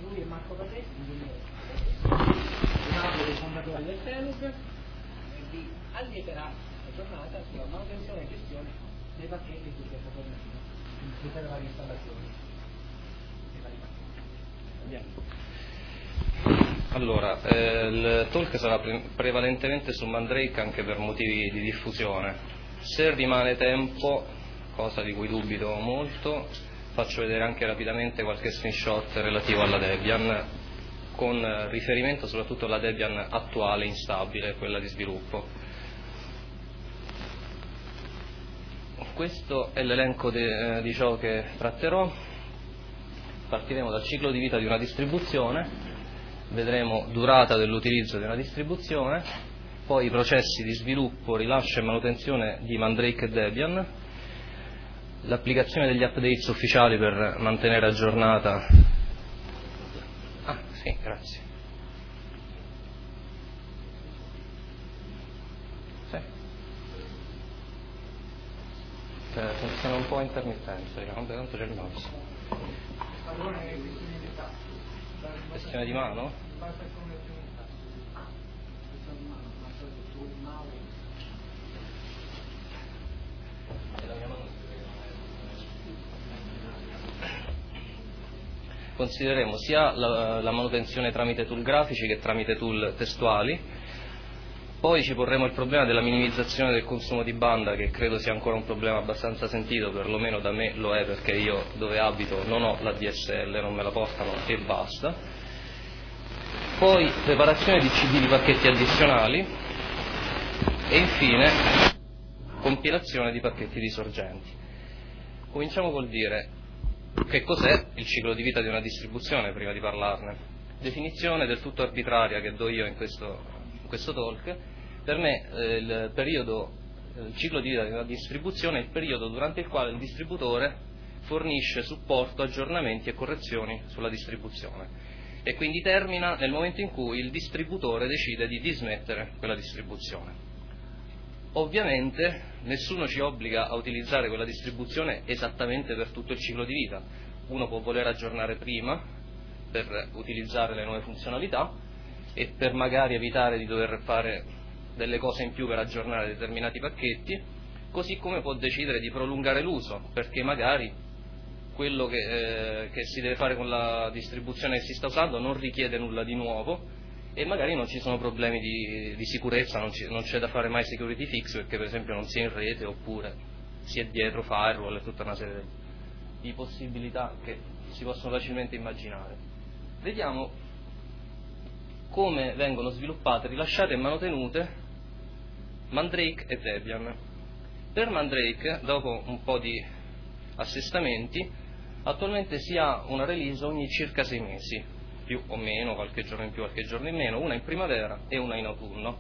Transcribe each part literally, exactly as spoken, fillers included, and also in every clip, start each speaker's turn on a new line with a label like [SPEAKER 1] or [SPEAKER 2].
[SPEAKER 1] Lui è Marco Pateschi, uno dei fondatori del Telug, e vi allieterà la giornata sulla manutenzione e gestione dei pacchetti sul tempo fornitivo, in tutte le varie installazioni dei vari pacchetti.
[SPEAKER 2] Allora, eh, il talk sarà pre- prevalentemente su Mandrake anche per motivi di diffusione. Se rimane tempo, cosa di cui dubito molto, faccio vedere anche rapidamente qualche screenshot relativo alla Debian, con riferimento soprattutto alla Debian attuale, instabile, quella di sviluppo. Questo è l'elenco de, eh, di ciò che tratterò. Partiremo dal ciclo di vita di una distribuzione, vedremo durata dell'utilizzo di una distribuzione, poi i processi di sviluppo, rilascio e manutenzione di Mandrake e Debian, l'applicazione degli updates ufficiali per mantenere aggiornata. Ah, sì, grazie. Sì. Cioè, funziona un po' a intermittenza, diciamo, tanto c'è il mouse. Questione di mano? Considereremo sia la, la manutenzione tramite tool grafici che tramite tool testuali, poi ci porremo il problema della minimizzazione del consumo di banda, che credo sia ancora un problema abbastanza sentito, perlomeno da me lo è, perché io dove abito non ho la D S L, non me la portano e basta. Poi preparazione di C D di pacchetti addizionali e infine compilazione di pacchetti di sorgenti. Cominciamo col dire che cos'è il ciclo di vita di una distribuzione prima di parlarne. Definizione del tutto arbitraria che do io in questo, in questo talk. Per me eh, il periodo, il ciclo di vita di una distribuzione è il periodo durante il quale il distributore fornisce supporto, aggiornamenti e correzioni sulla distribuzione, e quindi termina nel momento in cui il distributore decide di dismettere quella distribuzione. Ovviamente nessuno ci obbliga a utilizzare quella distribuzione esattamente per tutto il ciclo di vita. Uno può voler aggiornare prima per utilizzare le nuove funzionalità e per magari evitare di dover fare delle cose in più per aggiornare determinati pacchetti, così come può decidere di prolungare l'uso, perché magari quello che, eh, che si deve fare con la distribuzione che si sta usando non richiede nulla di nuovo e magari non ci sono problemi di, di sicurezza, non, ci, non c'è da fare mai security fix perché per esempio non si è in rete oppure si è dietro firewall e tutta una serie di possibilità che si possono facilmente immaginare. Vediamo come vengono sviluppate, rilasciate e mantenute Mandrake e Debian. Per Mandrake, dopo un po' di assestamenti, attualmente si ha una release ogni circa sei mesi, più o meno, qualche giorno in più, qualche giorno in meno, una in primavera e una in autunno.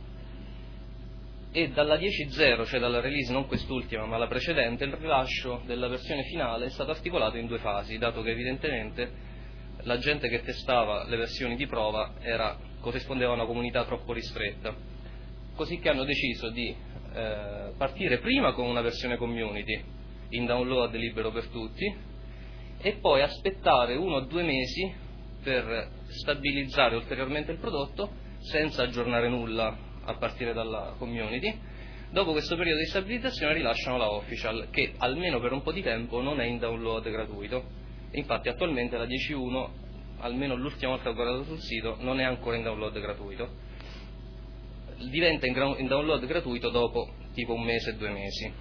[SPEAKER 2] E dalla dieci punto zero, cioè dalla release non quest'ultima ma la precedente, il rilascio della versione finale è stato articolato in due fasi, dato che evidentemente la gente che testava le versioni di prova era, corrispondeva a una comunità troppo ristretta, così che hanno deciso di eh, partire prima con una versione community in download libero per tutti e poi aspettare uno o due mesi per stabilizzare ulteriormente il prodotto senza aggiornare nulla a partire dalla community. Dopo questo periodo di stabilizzazione rilasciano la official, che almeno per un po' di tempo non è in download gratuito. Infatti attualmente la dieci punto uno, almeno l'ultima volta che ho guardato sul sito, non è ancora in download gratuito. Diventa in, gra- in download gratuito dopo tipo un mese, due mesi.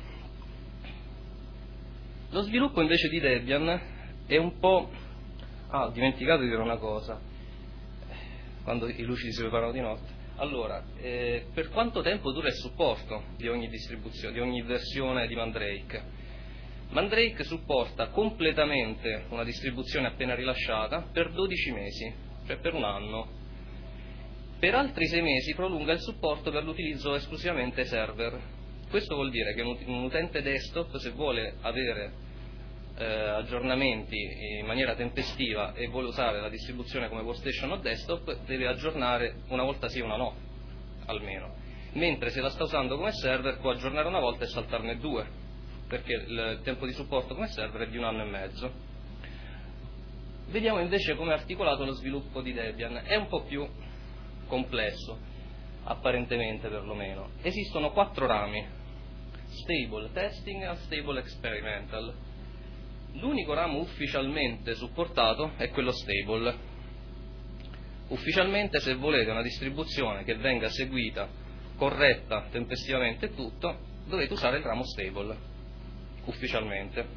[SPEAKER 2] Lo sviluppo invece di Debian è un po'... Ah, ho dimenticato di dire una cosa, quando i lucidi si preparano di notte. Allora, eh, per quanto tempo dura il supporto di ogni distribuzione, di ogni versione di Mandrake? Mandrake supporta completamente una distribuzione appena rilasciata per dodici mesi, cioè per un anno. Per altri sei mesi prolunga il supporto per l'utilizzo esclusivamente server. Questo vuol dire che un utente desktop, se vuole avere Eh, aggiornamenti in maniera tempestiva e vuole usare la distribuzione come workstation o desktop, deve aggiornare una volta sì, una no, almeno. Mentre se la sta usando come server può aggiornare una volta e saltarne due, perché il tempo di supporto come server è di un anno e mezzo. Vediamo invece come è articolato lo sviluppo di Debian. È un po' più complesso, apparentemente perlomeno. Esistono quattro rami: Stable, Testing, Unstable, Experimental. L'unico ramo ufficialmente supportato è quello Stable. Ufficialmente, se volete una distribuzione che venga seguita, corretta, tempestivamente e tutto, dovete usare il ramo Stable, ufficialmente.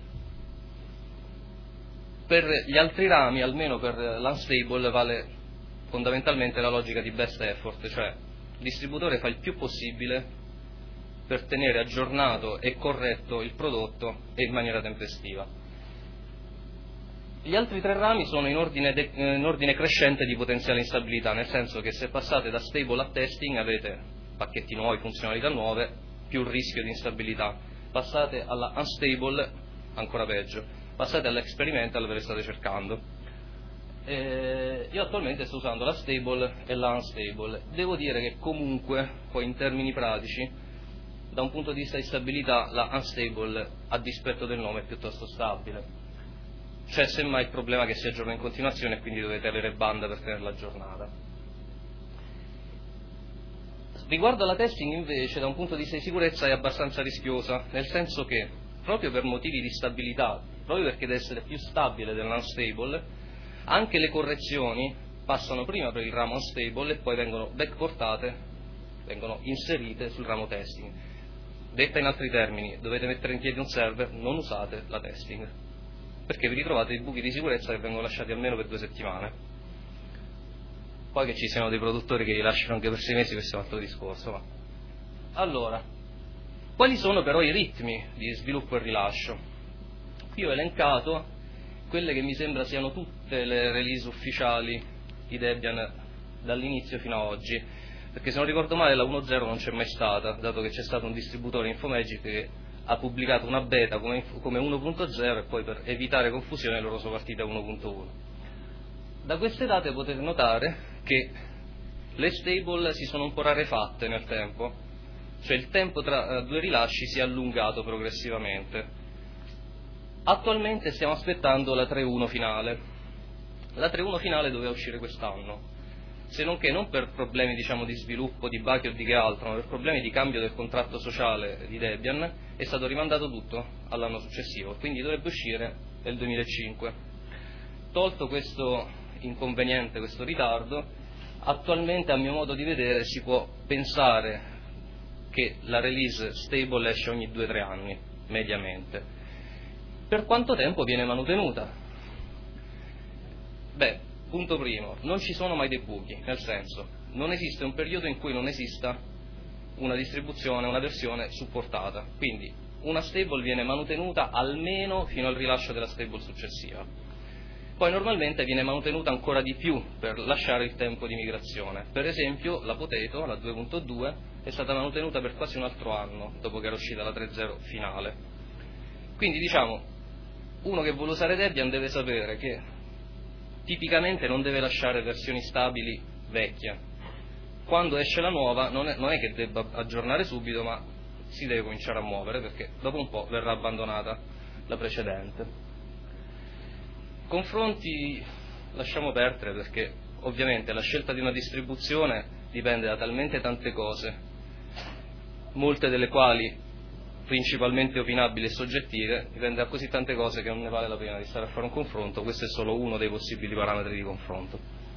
[SPEAKER 2] Per gli altri rami, almeno per l'Unstable, vale fondamentalmente la logica di best effort, cioè il distributore fa il più possibile per tenere aggiornato e corretto il prodotto e in maniera tempestiva. Gli altri tre rami sono in ordine, de- in ordine crescente di potenziale instabilità, nel senso che se passate da stable a testing avete pacchetti nuovi, funzionalità nuove, più rischio di instabilità. Passate alla unstable, ancora peggio. Passate all'experimental, ve le state cercando. Eh, io attualmente sto usando la stable e la unstable. Devo dire che comunque, poi in termini pratici, da un punto di vista di stabilità, la unstable, a dispetto del nome, è piuttosto stabile. C'è semmai il problema che si aggiorna in continuazione e quindi dovete avere banda per tenerla aggiornata. Riguardo alla testing invece, da un punto di vista di sicurezza è abbastanza rischiosa, nel senso che proprio per motivi di stabilità, proprio perché deve essere più stabile dell'unstable, anche le correzioni passano prima per il ramo unstable e poi vengono backportate, vengono inserite sul ramo testing. Detta in altri termini, dovete mettere in piedi un server, non usate la testing, perché vi ritrovate i buchi di sicurezza che vengono lasciati almeno per due settimane. Poi che ci siano dei produttori che li lasciano anche per sei mesi, questo è un altro discorso. Ma... Allora, quali sono però i ritmi di sviluppo e rilascio? Qui ho elencato quelle che mi sembra siano tutte le release ufficiali di Debian dall'inizio fino ad oggi, perché se non ricordo male la uno punto zero non c'è mai stata, dato che c'è stato un distributore Infomagic che ha pubblicato una beta come, come uno punto zero e poi per evitare confusione loro sono partiti a uno punto uno. Da queste date potete notare che le stable si sono un po' rarefatte nel tempo, cioè il tempo tra uh, due rilasci si è allungato progressivamente. Attualmente stiamo aspettando la tre punto uno finale. La tre punto uno finale doveva uscire quest'anno, se non che non per problemi diciamo di sviluppo, di bug o di che altro, ma per problemi di cambio del contratto sociale di Debian è stato rimandato tutto all'anno successivo, quindi dovrebbe uscire nel duemilacinque. Tolto questo inconveniente, questo ritardo, attualmente a mio modo di vedere si può pensare che la release stable esce ogni due tre anni, mediamente. Per quanto tempo viene manutenuta? Beh, punto primo, non ci sono mai dei buchi, nel senso, non esiste un periodo in cui non esista una distribuzione, una versione supportata, quindi una stable viene manutenuta almeno fino al rilascio della stable successiva. Poi normalmente viene manutenuta ancora di più per lasciare il tempo di migrazione. Per esempio la Potato, la due punto due, è stata manutenuta per quasi un altro anno dopo che era uscita la tre punto zero finale. Quindi diciamo, uno che vuole usare Debian deve sapere che tipicamente non deve lasciare versioni stabili vecchie. Quando esce la nuova non è, non è che debba aggiornare subito, ma si deve cominciare a muovere perché dopo un po' verrà abbandonata la precedente. Confronti lasciamo perdere perché ovviamente la scelta di una distribuzione dipende da talmente tante cose, molte delle quali principalmente opinabili e soggettive, dipende da così tante cose che non ne vale la pena di stare a fare un confronto. Questo è solo uno dei possibili parametri di confronto.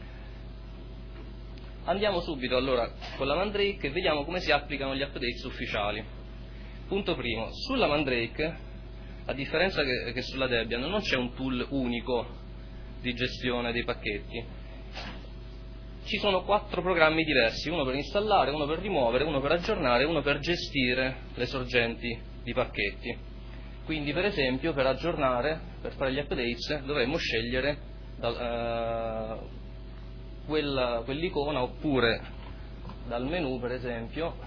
[SPEAKER 2] Andiamo subito allora con la Mandrake e vediamo come si applicano gli updates ufficiali. Punto primo, sulla Mandrake, a differenza che, che sulla Debian, non c'è un tool unico di gestione dei pacchetti. Ci sono quattro programmi diversi, uno per installare, uno per rimuovere, uno per aggiornare, uno per gestire le sorgenti di pacchetti. Quindi per esempio per aggiornare, per fare gli updates, dovremmo scegliere uh, quella, quell'icona oppure dal menu per esempio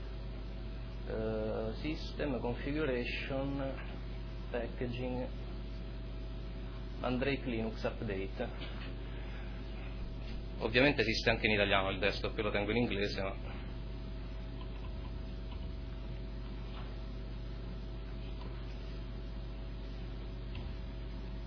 [SPEAKER 2] uh, System, Configuration, Packaging, Mandrake Linux Update. Ovviamente esiste anche in italiano il desktop, io lo tengo in inglese, ma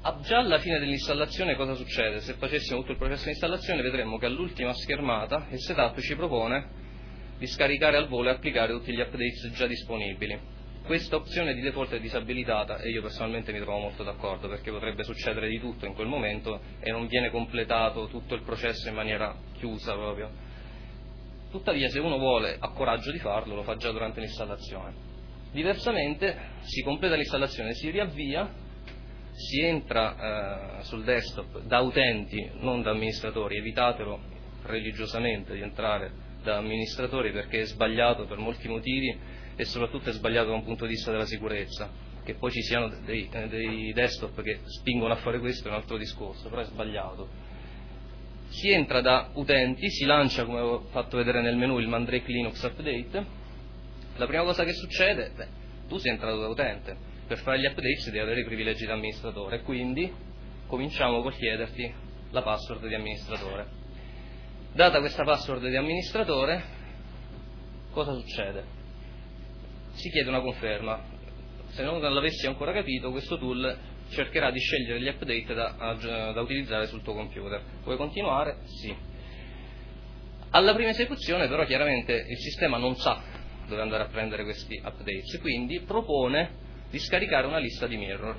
[SPEAKER 2] Già alla fine dell'installazione cosa succede? Se facessimo tutto il processo di installazione vedremmo che all'ultima schermata il setup ci propone di scaricare al volo e applicare tutti gli updates già disponibili. Questa opzione di default è disabilitata e io personalmente mi trovo molto d'accordo, perché potrebbe succedere di tutto in quel momento e non viene completato tutto il processo in maniera chiusa proprio. Tuttavia, se uno vuole, ha coraggio di farlo, lo fa già durante l'installazione. Diversamente si completa l'installazione, si riavvia, si entra eh, sul desktop da utenti, non da amministratori. Evitatelo religiosamente di entrare da amministratori, perché è sbagliato per molti motivi e soprattutto è sbagliato da un punto di vista della sicurezza. Che poi ci siano dei, dei desktop che spingono a fare questo è un altro discorso, però è sbagliato. Si entra da utenti, si lancia, come ho fatto vedere nel menu, il Mandrake Linux Update. La prima cosa che succede, beh, tu sei entrato da utente, per fare gli updates devi avere i privilegi da amministratore, quindi cominciamo col chiederti la password di amministratore. Data questa password di amministratore, cosa succede? Si chiede una conferma. Se non l'avessi ancora capito, questo tool cercherà di scegliere gli update da, da utilizzare sul tuo computer. Vuoi continuare? Sì. Alla prima esecuzione però chiaramente il sistema non sa dove andare a prendere questi updates, quindi propone di scaricare una lista di mirror.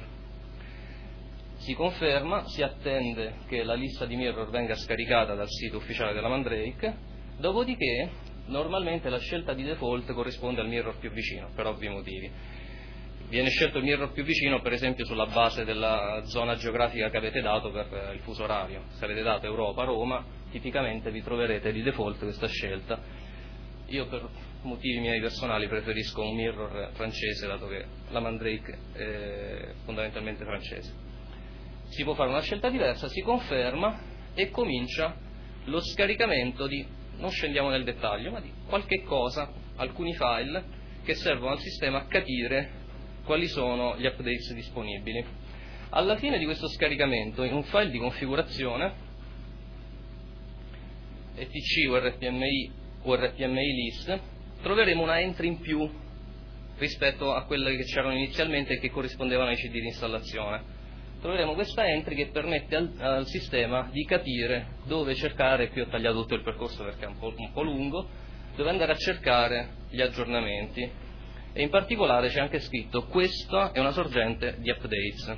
[SPEAKER 2] Si conferma, si attende che la lista di mirror venga scaricata dal sito ufficiale della Mandrake, dopodiché normalmente la scelta di default corrisponde al mirror più vicino, per ovvi motivi. Viene scelto il mirror più vicino per esempio sulla base della zona geografica che avete dato per il fuso orario. Se avete dato Europa, Roma, tipicamente vi troverete di default questa scelta. Io per motivi miei personali preferisco un mirror francese, dato che la Mandrake è fondamentalmente francese. Si può fare una scelta diversa, si conferma e comincia lo scaricamento di, non scendiamo nel dettaglio, ma di qualche cosa, alcuni file che servono al sistema a capire quali sono gli updates disponibili. Alla fine di questo scaricamento, in un file di configurazione, etc urpmi urpmi list, troveremo una entry in più rispetto a quelle che c'erano inizialmente e che corrispondevano ai C D di installazione. Troveremo questa entry che permette al, al sistema di capire dove cercare. Qui ho tagliato tutto il percorso perché è un po', un po' lungo, dove andare a cercare gli aggiornamenti, e in particolare c'è anche scritto: questa è una sorgente di updates.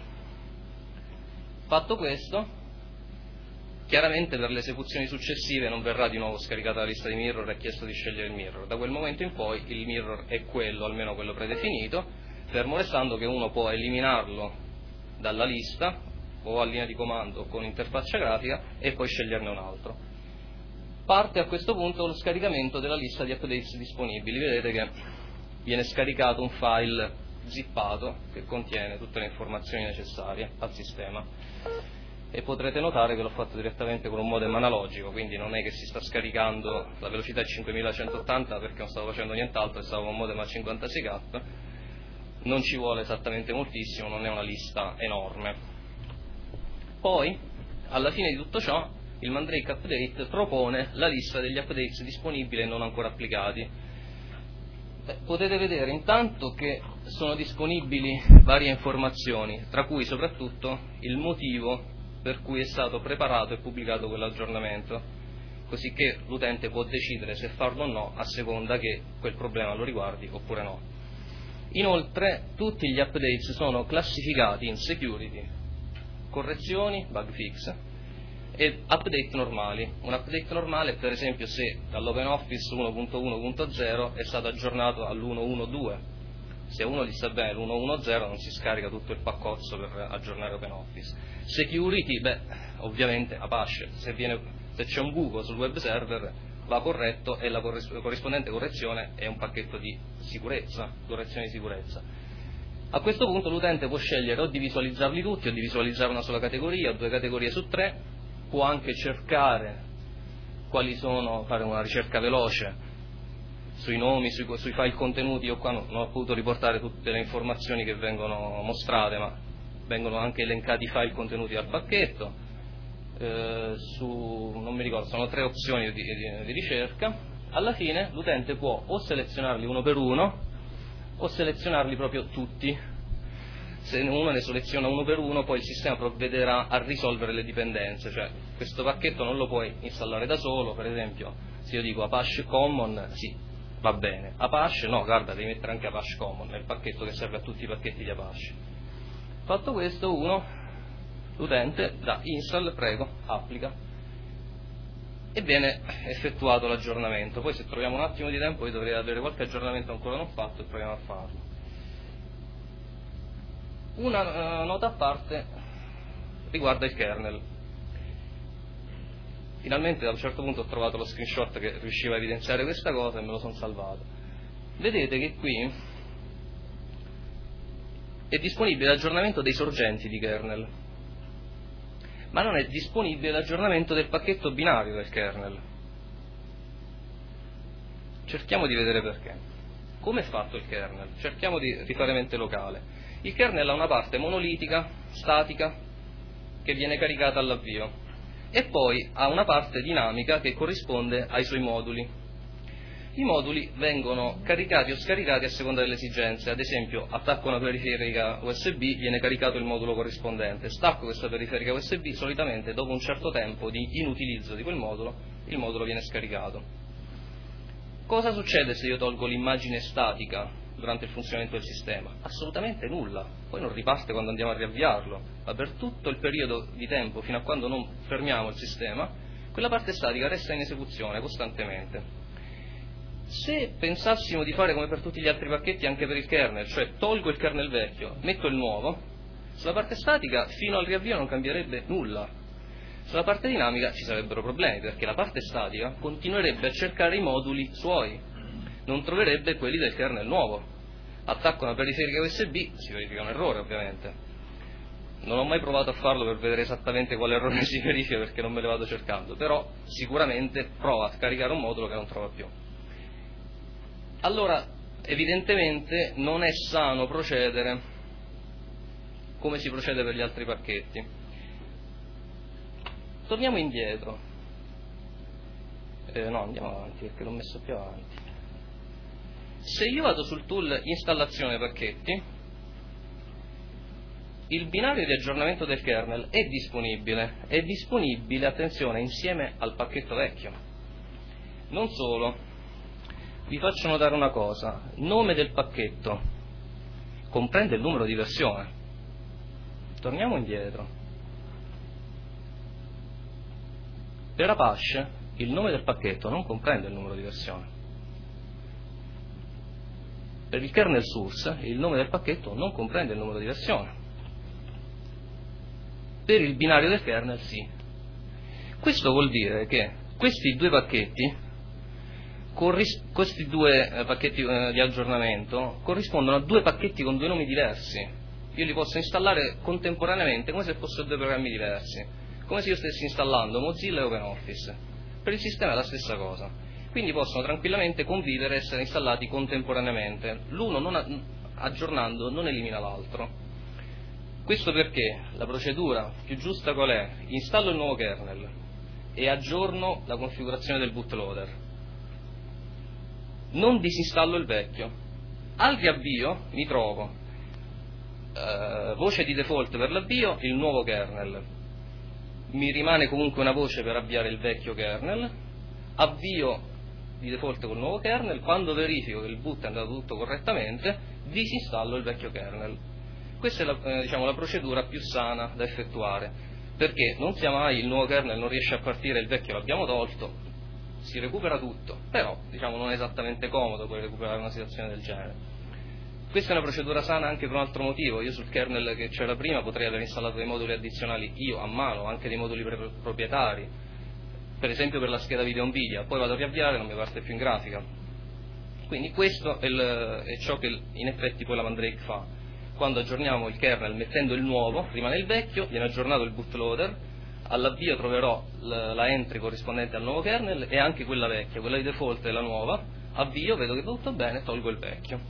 [SPEAKER 2] Fatto questo, chiaramente per le esecuzioni successive non verrà di nuovo scaricata la lista di mirror e chiesto di scegliere il mirror. Da quel momento in poi il mirror è quello, almeno quello predefinito, fermo restando che uno può eliminarlo dalla lista o a linea di comando con interfaccia grafica e poi sceglierne un altro. Parte a questo punto lo scaricamento della lista di updates disponibili. Vedete che viene scaricato un file zippato che contiene tutte le informazioni necessarie al sistema, e potrete notare che l'ho fatto direttamente con un modem analogico, quindi non è che si sta scaricando, la velocità è cinquemilacentoottanta perché non stavo facendo nient'altro e stavo con un modem a cinquantasei K. Non ci vuole esattamente moltissimo, non è una lista enorme. Poi, alla fine di tutto ciò, il Mandrake Update propone la lista degli updates disponibili e non ancora applicati. Beh, potete vedere intanto che sono disponibili varie informazioni, tra cui soprattutto il motivo per cui è stato preparato e pubblicato quell'aggiornamento, così che l'utente può decidere se farlo o no a seconda che quel problema lo riguardi oppure no. Inoltre tutti gli updates sono classificati in security, correzioni, bug fix e update normali. Un update normale è per esempio se dall'OpenOffice uno punto uno punto zero è stato aggiornato all'uno punto uno punto due. Se uno gli sta bene l'uno punto uno punto zero non si scarica tutto il paccozzo per aggiornare OpenOffice. Security, beh, ovviamente Apache, se, viene, se c'è un buco sul web server va corretto e la corrispondente correzione è un pacchetto di sicurezza, correzione di sicurezza. A questo punto l'utente può scegliere o di visualizzarli tutti o di visualizzare una sola categoria o due categorie su tre, può anche cercare quali sono, fare una ricerca veloce sui nomi, sui, sui file contenuti. Io qua non, non ho potuto riportare tutte le informazioni che vengono mostrate, ma vengono anche elencati i file contenuti al pacchetto. Eh, su, non mi ricordo, sono tre opzioni di, di, di ricerca. Alla fine l'utente può o selezionarli uno per uno o selezionarli proprio tutti. se uno ne seleziona uno per uno, poi il sistema provvederà a risolvere le dipendenze, cioè questo pacchetto non lo puoi installare da solo. Per esempio, se io dico Apache Common, sì, va bene, Apache no, guarda, devi mettere anche Apache Common, è il pacchetto che serve a tutti i pacchetti di Apache. Fatto questo, uno, l'utente dà install, prego, applica, e viene effettuato l'aggiornamento. Poi se troviamo un attimo di tempo, io dovrei avere qualche aggiornamento ancora non fatto e proviamo a farlo. Una uh, nota a parte riguarda il kernel. Finalmente a un certo punto ho trovato lo screenshot che riusciva a evidenziare questa cosa e me lo sono salvato. Vedete che qui è disponibile l'aggiornamento dei sorgenti di kernel, ma non è disponibile l'aggiornamento del pacchetto binario del kernel. Cerchiamo di vedere perché. Come è fatto il kernel? Cerchiamo di rifare mente locale. Il kernel ha una parte monolitica, statica, che viene caricata all'avvio, e poi ha una parte dinamica che corrisponde ai suoi moduli. I moduli vengono caricati o scaricati a seconda delle esigenze. Ad esempio, attacco una periferica U S B, viene caricato il modulo corrispondente. Stacco questa periferica U S B, solitamente dopo un certo tempo di inutilizzo di quel modulo, il modulo viene scaricato. Cosa succede se io tolgo l'immagine statica durante il funzionamento del sistema? Assolutamente nulla, poi non riparte quando andiamo a riavviarlo, ma per tutto il periodo di tempo, fino a quando non fermiamo il sistema, quella parte statica resta in esecuzione costantemente. Se pensassimo di fare come per tutti gli altri pacchetti anche per il kernel, cioè tolgo il kernel vecchio, metto il nuovo, sulla parte statica fino al riavvio non cambierebbe nulla. Sulla parte dinamica ci sarebbero problemi, perché la parte statica continuerebbe a cercare i moduli suoi, non troverebbe quelli del kernel nuovo. Attacco una periferica U S B, si verifica un errore ovviamente. Non ho mai provato a farlo per vedere esattamente quale errore si verifica, perché non me lo vado cercando, però sicuramente prova a scaricare un modulo che non trova più. Allora, evidentemente non è sano procedere come si procede per gli altri pacchetti. Torniamo indietro. Eh, no, andiamo avanti, perché l'ho messo più avanti. Se io vado sul tool installazione pacchetti, il binario di aggiornamento del kernel è disponibile, è disponibile, attenzione, insieme al pacchetto vecchio. Non solo, vi faccio notare una cosa: nome del pacchetto comprende il numero di versione. Torniamo indietro. Per Apache il nome del pacchetto non comprende il numero di versione. Per il kernel source il nome del pacchetto non comprende il numero di versione. Per il binario del kernel sì. Questo vuol dire che questi due pacchetti questi due eh, pacchetti eh, di aggiornamento corrispondono a due pacchetti con due nomi diversi. Io li posso installare contemporaneamente come se fossero due programmi diversi, come se io stessi installando Mozilla e OpenOffice. Per il sistema è la stessa cosa, quindi possono tranquillamente convivere e essere installati contemporaneamente. L'uno non a- aggiornando non elimina l'altro. Questo perché la procedura più giusta qual è? Installo il nuovo kernel e aggiorno la configurazione del bootloader. Non disinstallo il vecchio. Al riavvio mi trovo eh, voce di default per l'avvio, il nuovo kernel. Mi rimane comunque una voce per avviare il vecchio kernel, avvio di default col nuovo kernel. Quando verifico che il boot è andato tutto correttamente, disinstallo il vecchio kernel. Questa è la, eh, diciamo, la procedura più sana da effettuare, perché non sia mai il nuovo kernel non riesce a partire, il vecchio l'abbiamo tolto, si recupera tutto, però diciamo non è esattamente comodo poi recuperare una situazione del genere. Questa è una procedura sana anche per un altro motivo. Io sul kernel che c'era prima potrei aver installato dei moduli addizionali io a mano, anche dei moduli proprietari, per esempio per la scheda video Nvidia, poi vado a riavviare e non mi parte più in grafica. Quindi questo è, il, è ciò che in effetti poi la Mandrake fa. Quando aggiorniamo il kernel mettendo il nuovo, rimane il vecchio, viene aggiornato il bootloader, all'avvio troverò la entry corrispondente al nuovo kernel e anche quella vecchia, quella di default è la nuova, avvio, vedo che va tutto bene, tolgo il vecchio.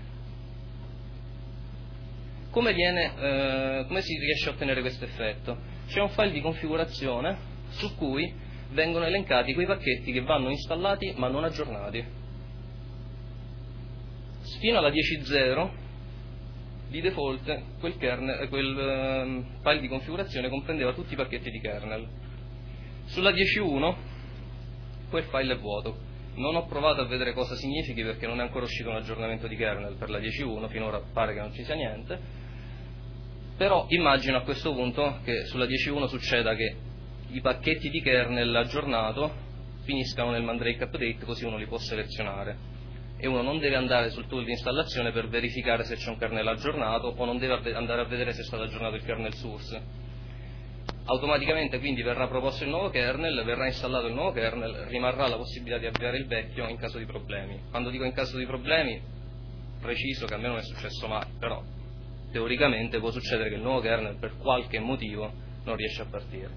[SPEAKER 2] Come, viene, eh, come si riesce a ottenere questo effetto? C'è un file di configurazione su cui vengono elencati quei pacchetti che vanno installati ma non aggiornati. Fino alla dieci punto zero di default quel, kernel, quel uh, file di configurazione comprendeva tutti i pacchetti di kernel. Sulla dieci punto uno quel file è vuoto. Non ho provato a vedere cosa significhi perché non è ancora uscito un aggiornamento di kernel per la dieci punto uno, finora pare che non ci sia niente, però immagino a questo punto che sulla dieci punto uno succeda che i pacchetti di kernel aggiornato finiscano nel Mandrake Update, così uno li può selezionare e uno non deve andare sul tool di installazione per verificare se c'è un kernel aggiornato o non deve andare a vedere se è stato aggiornato il kernel source. Automaticamente quindi verrà proposto il nuovo kernel, verrà installato il nuovo kernel, rimarrà la possibilità di avviare il vecchio in caso di problemi. Quando dico in caso di problemi, preciso che a me non è successo mai, però teoricamente può succedere che il nuovo kernel per qualche motivo non riesce a partire.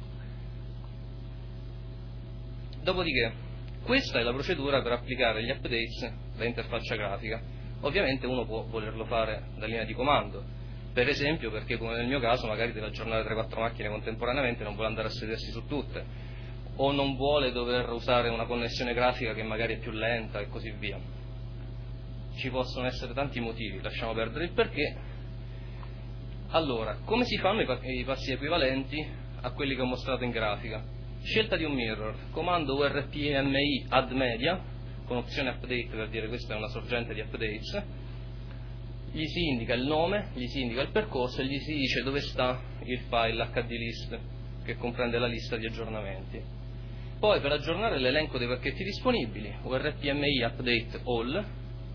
[SPEAKER 2] Dopodiché, questa è la procedura per applicare gli updates da interfaccia grafica. Ovviamente uno può volerlo fare da linea di comando, per esempio perché come nel mio caso magari deve aggiornare tre quattro macchine contemporaneamente e non vuole andare a sedersi su tutte, o non vuole dover usare una connessione grafica che magari è più lenta e così via. Ci possono essere tanti motivi, lasciamo perdere il perché. Allora, come si fanno i passi equivalenti a quelli che ho mostrato in grafica? Scelta di un mirror, comando urpmi add media con opzione update per dire questa è una sorgente di updates, gli si indica il nome, gli si indica il percorso e gli si dice dove sta il file hdlist che comprende la lista di aggiornamenti. Poi per aggiornare l'elenco dei pacchetti disponibili urpmi update all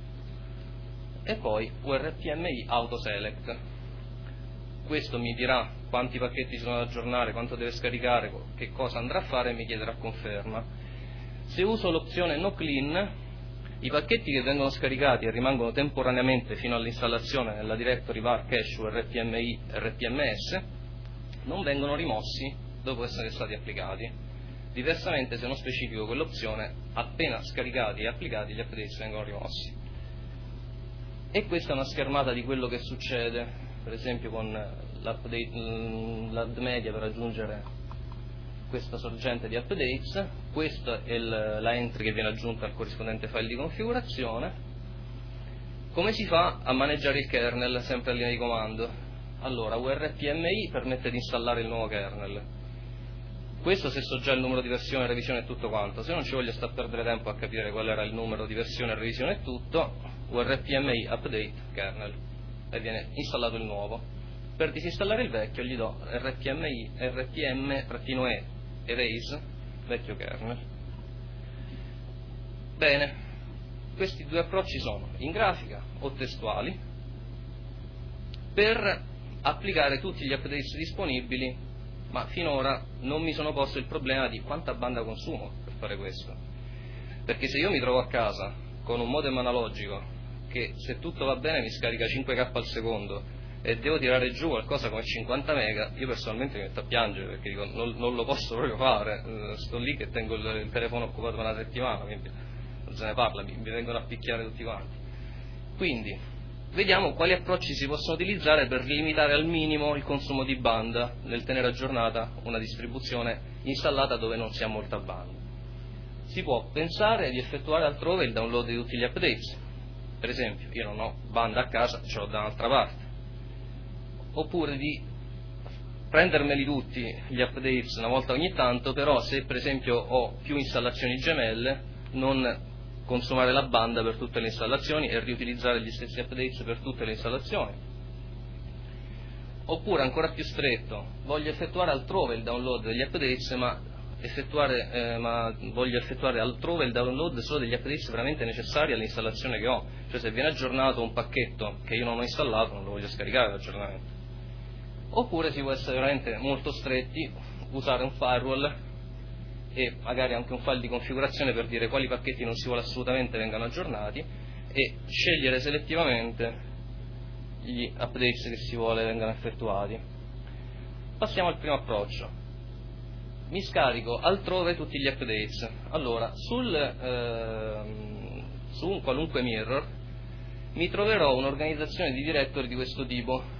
[SPEAKER 2] e poi urpmi autoselect. Questo mi dirà quanti pacchetti sono da aggiornare, quanto deve scaricare, che cosa andrà a fare e mi chiederà conferma. Se uso l'opzione no clean, i pacchetti che vengono scaricati e rimangono temporaneamente fino all'installazione nella directory var cache urpmi rpms non vengono rimossi dopo essere stati applicati. Diversamente, se non specifico quell'opzione, appena scaricati e applicati gli updates vengono rimossi. E questa è una schermata di quello che succede, per esempio con l'add media per aggiungere questa sorgente di updates. Questa è la entry che viene aggiunta al corrispondente file di configurazione. Come si fa a maneggiare il kernel sempre a linea di comando? Allora, urpmi permette di installare il nuovo kernel. Questo se so già il numero di versione, revisione e tutto quanto. Se non ci voglio stare a perdere tempo a capire qual era il numero di versione, revisione e tutto, urpmi update kernel e viene installato il nuovo. Per disinstallare il vecchio gli do rpmi rpm-e erase vecchio kernel. Bene, questi due approcci sono in grafica o testuali per applicare tutti gli updates disponibili, ma finora non mi sono posto il problema di quanta banda consumo per fare questo, perché se io mi trovo a casa con un modem analogico che se tutto va bene mi scarica cinque K al secondo e devo tirare giù qualcosa come cinquanta mega, io personalmente mi metto a piangere perché dico non, non lo posso proprio fare, sto lì che tengo il, il telefono occupato per una settimana, quindi non se ne parla, mi, mi vengono a picchiare tutti quanti. Quindi vediamo quali approcci si possono utilizzare per limitare al minimo il consumo di banda nel tenere aggiornata una distribuzione installata dove non si ha molta banda. Si può pensare di effettuare altrove il download di tutti gli updates, per esempio io non ho banda a casa, ce l'ho da un'altra parte, oppure di prendermeli tutti gli updates una volta ogni tanto, però se per esempio ho più installazioni gemelle non consumare la banda per tutte le installazioni e riutilizzare gli stessi updates per tutte le installazioni. Oppure ancora più stretto, voglio effettuare altrove il download degli updates ma, effettuare, eh, ma voglio effettuare altrove il download solo degli updates veramente necessari all'installazione che ho, cioè se viene aggiornato un pacchetto che io non ho installato non lo voglio scaricare l'aggiornamento. Oppure si può essere veramente molto stretti, usare un firewall e magari anche un file di configurazione per dire quali pacchetti non si vuole assolutamente vengano aggiornati e scegliere selettivamente gli updates che si vuole vengano effettuati. Passiamo al primo approccio. Mi scarico altrove tutti gli updates. Allora, sul, ehm, su un qualunque mirror mi troverò un'organizzazione di directory di questo tipo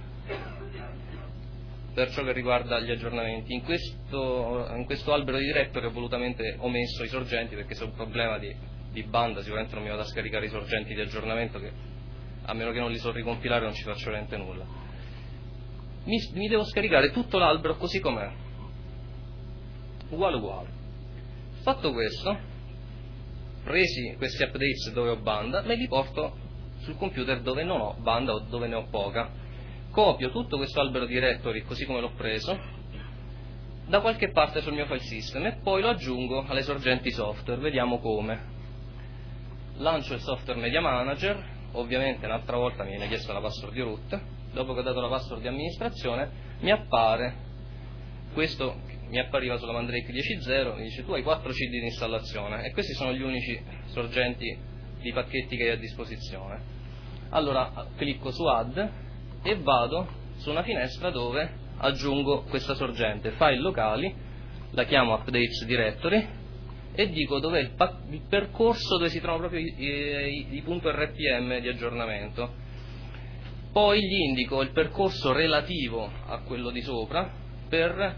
[SPEAKER 2] per ciò che riguarda gli aggiornamenti. In questo, in questo albero di directory ho volutamente omesso i sorgenti perché se ho un problema di, di banda sicuramente non mi vado a scaricare i sorgenti di aggiornamento che a meno che non li so ricompilare non ci faccio veramente nulla. Mi, mi devo scaricare tutto l'albero così com'è, uguale uguale. Fatto questo, presi questi updates dove ho banda, me li porto sul computer dove non ho banda o dove ne ho poca. Copio tutto questo albero directory così come l'ho preso da qualche parte sul mio file system e poi lo aggiungo alle sorgenti software. Vediamo come. Lancio il software media manager, ovviamente un'altra volta mi viene chiesta la password di root. Dopo che ho dato la password di amministrazione mi appare questo, mi appariva sulla Mandrake dieci punto zero, mi dice tu hai quattro C D di installazione e questi sono gli unici sorgenti di pacchetti che hai a disposizione. Allora clicco su add e vado su una finestra dove aggiungo questa sorgente, file locali, la chiamo updates directory e dico dov'è il, il percorso dove si trovano proprio i, i, i punti R P M di aggiornamento. Poi gli indico il percorso relativo a quello di sopra per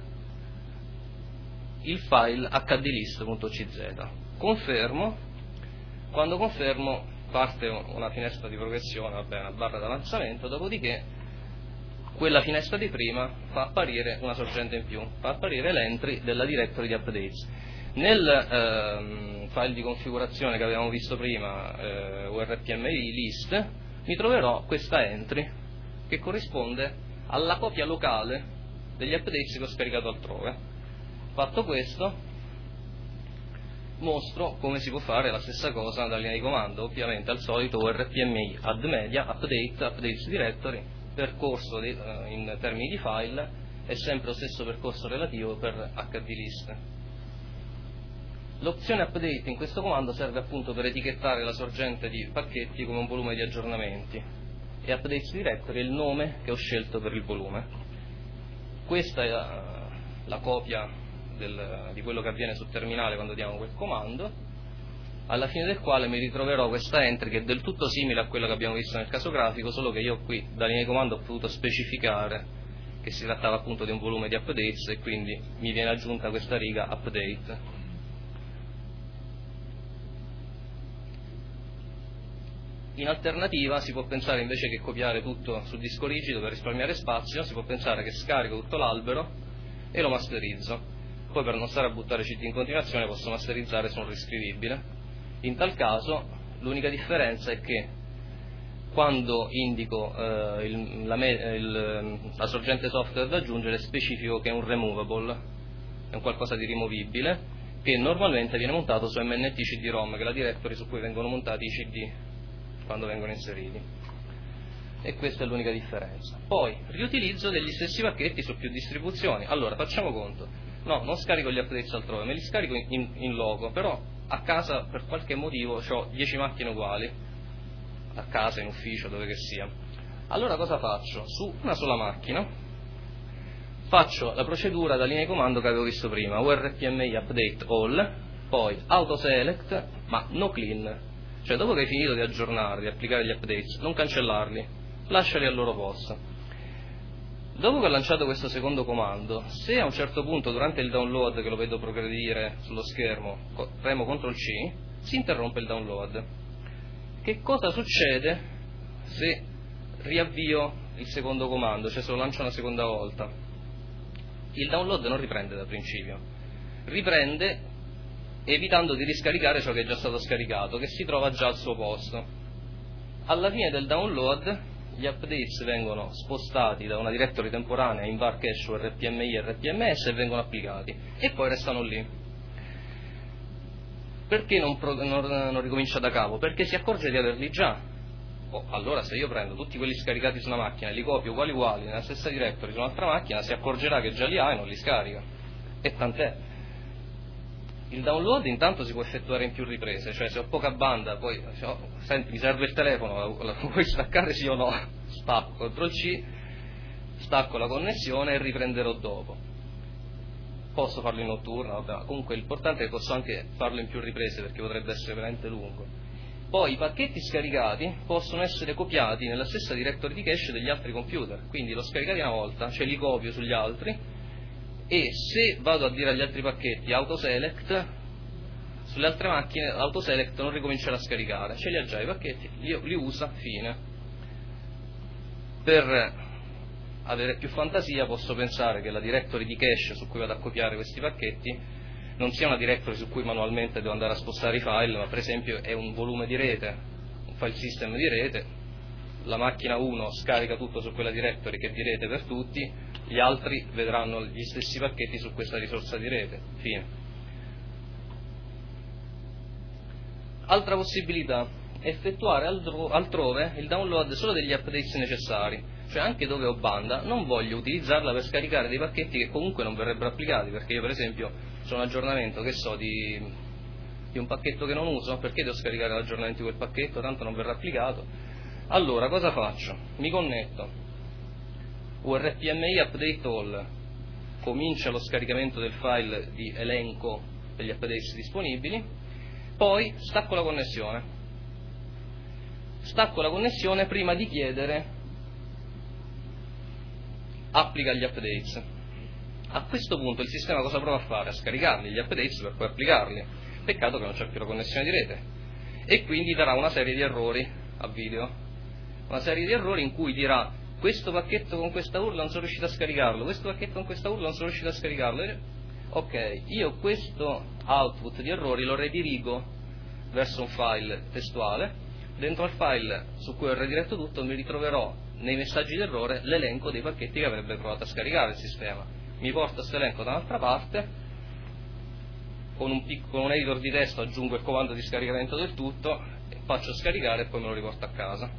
[SPEAKER 2] il file hdlist.cz. Confermo. Quando confermo parte una finestra di progressione, vabbè, una barra d'avanzamento, dopodiché quella finestra di prima fa apparire una sorgente in più, fa apparire l'entry della directory di updates. Nel ehm, file di configurazione che avevamo visto prima, eh, urpmi list, mi troverò questa entry che corrisponde alla copia locale degli updates che ho scaricato altrove. Fatto questo, mostro come si può fare la stessa cosa dalla linea di comando, ovviamente al solito urpmi add media, update, updates directory, percorso di, uh, in termini di file è sempre lo stesso percorso relativo per hdlist. L'opzione update in questo comando serve appunto per etichettare la sorgente di pacchetti come un volume di aggiornamenti e updates directory è il nome che ho scelto per il volume. Questa è la, la copia del, di quello che avviene sul terminale quando diamo quel comando, alla fine del quale mi ritroverò questa entry che è del tutto simile a quella che abbiamo visto nel caso grafico, solo che io qui da linea di comando ho potuto specificare che si trattava appunto di un volume di updates e quindi mi viene aggiunta questa riga update. In alternativa si può pensare, invece che copiare tutto sul disco rigido per risparmiare spazio, si può pensare che scarico tutto l'albero e lo masterizzo. Poi per non stare a buttare C D in continuazione posso masterizzare su un riscrivibile. In tal caso l'unica differenza è che quando indico eh, il, la, il, la sorgente software da aggiungere specifico che è un removable, è un qualcosa di rimovibile, che normalmente viene montato su M N T C D ROM, che è la directory su cui vengono montati i C D quando vengono inseriti, e questa è l'unica differenza. Poi riutilizzo degli stessi pacchetti su più distribuzioni. Allora facciamo conto, no, non scarico gli updates altrove, me li scarico in, in loco, però a casa per qualche motivo ho dieci macchine uguali, a casa, in ufficio, dove che sia. Allora cosa faccio? Su una sola macchina faccio la procedura da linea di comando che avevo visto prima, urpmi update all, poi autoselect ma no clean. Cioè dopo che hai finito di aggiornare, di applicare gli updates, non cancellarli, lasciali al loro posto. Dopo che ho lanciato questo secondo comando, se a un certo punto durante il download, che lo vedo progredire sullo schermo, premo control C, si interrompe il download. Che cosa succede se riavvio il secondo comando, cioè se lo lancio una seconda volta? Il download non riprende da principio, riprende evitando di riscaricare ciò che è già stato scaricato, che si trova già al suo posto. Alla fine del download gli updates vengono spostati da una directory temporanea in var cache urpmi e rpms e vengono applicati e poi restano lì. Perché non, pro, non, non ricomincia da capo? Perché si accorge di averli già. Oh, allora se io prendo tutti quelli scaricati su una macchina e li copio uguali uguali nella stessa directory su un'altra macchina, si accorgerà che già li ha e non li scarica, e tant'è. Il download intanto si può effettuare in più riprese, cioè se ho poca banda, poi se ho, senti mi serve il telefono, la, la puoi staccare sì o no? Stacco, control C, stacco la connessione e riprenderò dopo. Posso farlo in notturna, vabbè, comunque l'importante è che posso anche farlo in più riprese perché potrebbe essere veramente lungo. Poi i pacchetti scaricati possono essere copiati nella stessa directory di cache degli altri computer, quindi l'ho scaricati una volta, ce li copio sugli altri, e se vado a dire agli altri pacchetti autoselect, sulle altre macchine autoselect non ricomincerà a scaricare, ce li ha già i pacchetti, li, li usa, fine. Per avere più fantasia posso pensare che la directory di cache su cui vado a copiare questi pacchetti non sia una directory su cui manualmente devo andare a spostare i file, ma per esempio è un volume di rete, un file system di rete. La macchina uno scarica tutto su quella directory che è di rete per tutti, gli altri vedranno gli stessi pacchetti su questa risorsa di rete. Fine. Altra possibilità: effettuare altrove il download solo degli updates necessari, cioè anche dove ho banda non voglio utilizzarla per scaricare dei pacchetti che comunque non verrebbero applicati, perché io per esempio c'ho un aggiornamento, che so, di, di un pacchetto che non uso, perché devo scaricare l'aggiornamento di quel pacchetto, tanto non verrà applicato. Allora cosa faccio? Mi connetto, U R P M I update all, comincia lo scaricamento del file di elenco degli updates disponibili, poi stacco la connessione. Stacco la connessione prima di chiedere applica gli updates. A questo punto il sistema cosa prova a fare? A scaricarli gli updates per poi applicarli. Peccato che non c'è più la connessione di rete. E quindi darà una serie di errori a video. Una serie di errori in cui dirà: questo pacchetto con questa U R L non sono riuscito a scaricarlo, questo pacchetto con questa U R L non sono riuscito a scaricarlo. Ok, io questo output di errori lo redirigo verso un file testuale. Dentro al file su cui ho rediretto tutto mi ritroverò nei messaggi d'errore l'elenco dei pacchetti che avrebbe provato a scaricare il sistema. Mi porto questo elenco da un'altra parte, con un, pic- con un editor di testo aggiungo il comando di scaricamento del tutto, faccio scaricare e poi me lo riporto a casa.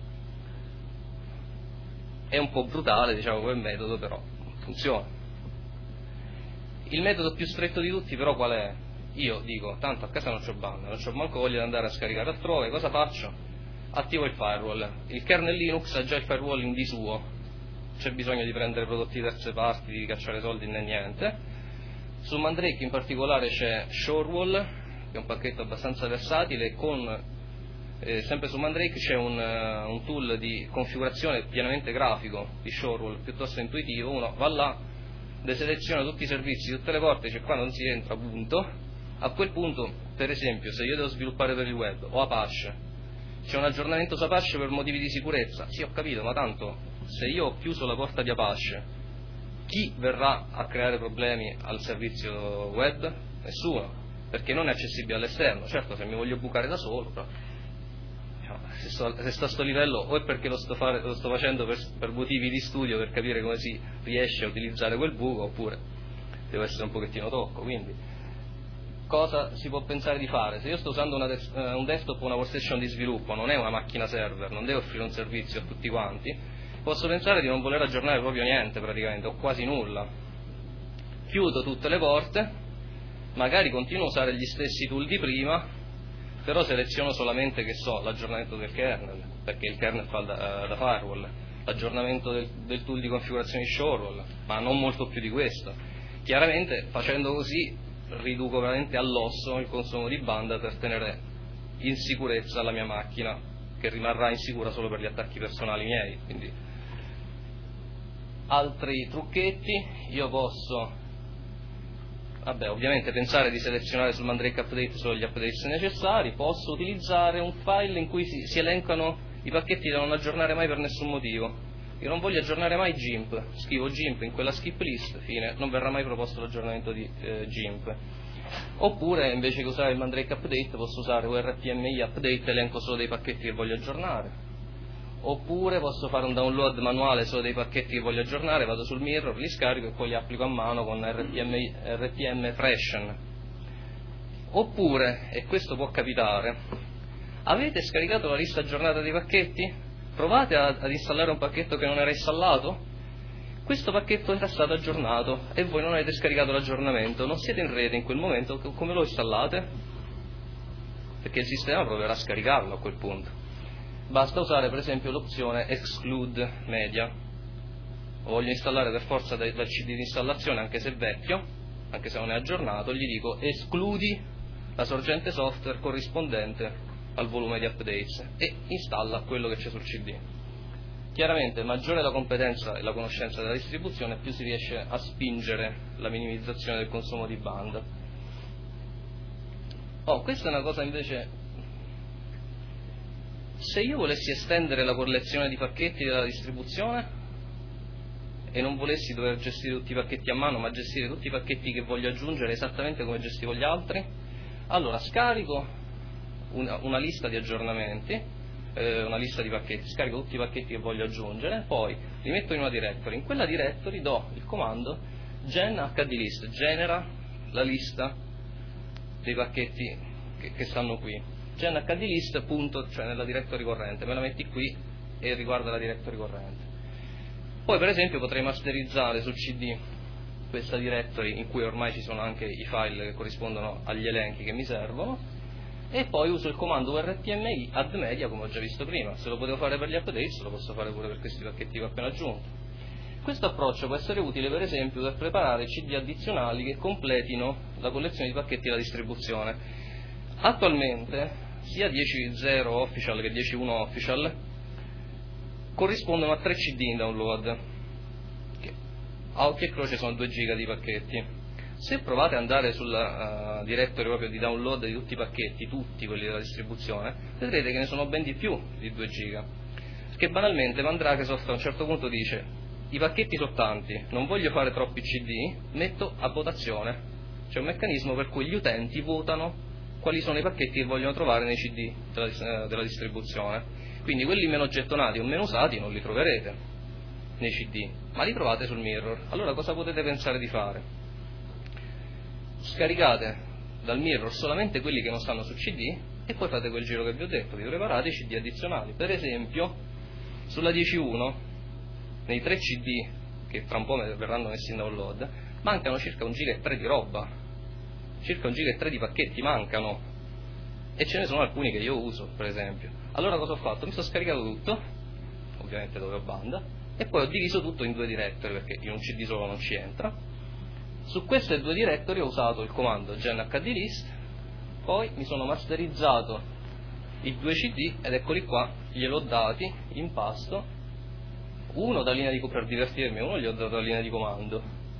[SPEAKER 2] È un po' brutale, diciamo, quel metodo, però funziona. Il metodo più stretto di tutti però qual è? Io dico: tanto a casa non c'ho banda, non c'ho manco voglia di andare a scaricare altrove, cosa faccio? Attivo il firewall. Il kernel Linux ha già il firewalling di suo, c'è bisogno di prendere prodotti di terze parti, di cacciare soldi né niente. Su Mandrake in particolare c'è Shorewall, che è un pacchetto abbastanza versatile, con eh, sempre su Mandrake c'è un, uh, un tool di configurazione pienamente grafico di Shorewall, piuttosto intuitivo. Uno va là, deseleziona tutti i servizi, tutte le porte, cioè qua non si entra, punto. A quel punto, per esempio, se io devo sviluppare per il web o Apache, c'è un aggiornamento su Apache per motivi di sicurezza, sì, ho capito, ma tanto se io ho chiuso la porta di Apache, chi verrà a creare problemi al servizio web? Nessuno, perché non è accessibile all'esterno. Certo, se mi voglio bucare da solo, però se sto, se sto a sto livello, o è perché lo sto, fare, lo sto facendo per, per motivi di studio, per capire come si riesce a utilizzare quel buco, oppure devo essere un pochettino tocco. Quindi cosa si può pensare di fare? Se io sto usando una des- un desktop o una workstation di sviluppo, non è una macchina server, non devo offrire un servizio a tutti quanti, posso pensare di non voler aggiornare proprio niente praticamente, o quasi nulla. Chiudo tutte le porte, magari continuo a usare gli stessi tool di prima, però seleziono solamente, che so, l'aggiornamento del kernel, perché il kernel fa da, da firewall, l'aggiornamento del, del tool di configurazione di Shorewall, ma non molto più di questo. Chiaramente facendo così riduco veramente all'osso il consumo di banda per tenere in sicurezza la mia macchina, che rimarrà insicura solo per gli attacchi personali miei. Quindi altri trucchetti: io posso vabbè ovviamente pensare di selezionare sul Mandrake Update solo gli updates necessari, posso utilizzare un file in cui si, si elencano i pacchetti da non aggiornare mai per nessun motivo. Io non voglio aggiornare mai GIMP, scrivo GIMP in quella skip list, fine, non verrà mai proposto l'aggiornamento di eh, GIMP. Oppure invece che usare il Mandrake Update posso usare U R P M I Update, elenco solo dei pacchetti che voglio aggiornare. Oppure posso fare un download manuale solo dei pacchetti che voglio aggiornare, vado sul mirror, li scarico e poi li applico a mano con R P M, R P M Freshen. Oppure, e questo può capitare, avete scaricato la lista aggiornata dei pacchetti? Provate a, ad installare un pacchetto che non era installato? Questo pacchetto era stato aggiornato e voi non avete scaricato l'aggiornamento, non siete in rete in quel momento, come lo installate? Perché il sistema proverà a scaricarlo a quel punto. Basta usare per esempio l'opzione exclude media. Lo voglio installare per forza dal C D di installazione, anche se è vecchio, anche se non è aggiornato, gli dico escludi la sorgente software corrispondente al volume di updates e installa quello che c'è sul C D. Chiaramente maggiore la competenza e la conoscenza della distribuzione, più si riesce a spingere la minimizzazione del consumo di banda. Oh, questa è una cosa invece Se io volessi estendere la collezione di pacchetti della distribuzione e non volessi dover gestire tutti i pacchetti a mano, ma gestire tutti i pacchetti che voglio aggiungere esattamente come gestivo gli altri, allora scarico una, una lista di aggiornamenti, eh, una lista di pacchetti, scarico tutti i pacchetti che voglio aggiungere, poi li metto in una directory. In quella directory do il comando gen hdlist, genera la lista dei pacchetti che, che stanno qui. Gen hdlist, punto, cioè nella directory corrente, me la metti qui e riguarda la directory corrente. Poi per esempio potrei masterizzare su C D questa directory in cui ormai ci sono anche i file che corrispondono agli elenchi che mi servono, e poi uso il comando rpmi add media come ho già visto prima. Se lo potevo fare per gli updates, lo posso fare pure per questi pacchetti che ho appena aggiunto. Questo approccio può essere utile per esempio per preparare C D addizionali che completino la collezione di pacchetti della distribuzione. Attualmente sia dieci punto zero official che dieci punto uno official corrispondono a tre C D in download, che a occhio e croce sono due giga di pacchetti. Se provate ad andare sulla uh, directory proprio di download di tutti i pacchetti, tutti quelli della distribuzione, vedrete che ne sono ben di più di due giga, perché banalmente Mandrakesoft a un certo punto dice: i pacchetti sono tanti, non voglio fare troppi C D, metto a votazione. C'è un meccanismo per cui gli utenti votano quali sono i pacchetti che vogliono trovare nei C D della, della distribuzione. Quindi quelli meno gettonati o meno usati non li troverete nei C D, ma li trovate sul mirror. Allora cosa potete pensare di fare? Scaricate dal mirror solamente quelli che non stanno su C D e poi fate quel giro che vi ho detto, vi preparate i C D addizionali. Per esempio sulla dieci punto uno, nei tre C D che tra un po' verranno messi in download, mancano circa un giga e tre di roba, circa un giga e tre di pacchetti mancano, e ce ne sono alcuni che io uso per esempio. Allora cosa ho fatto? Mi sono scaricato tutto, ovviamente dove ho banda, e poi ho diviso tutto in due directory, perché in un C D solo non ci entra. Su queste due directory ho usato il comando gen hdlist, poi mi sono masterizzato i due C D ed eccoli qua, gliel'ho dati in pasto, uno da linea di per divertirmi, uno gli ho dato la linea di comando,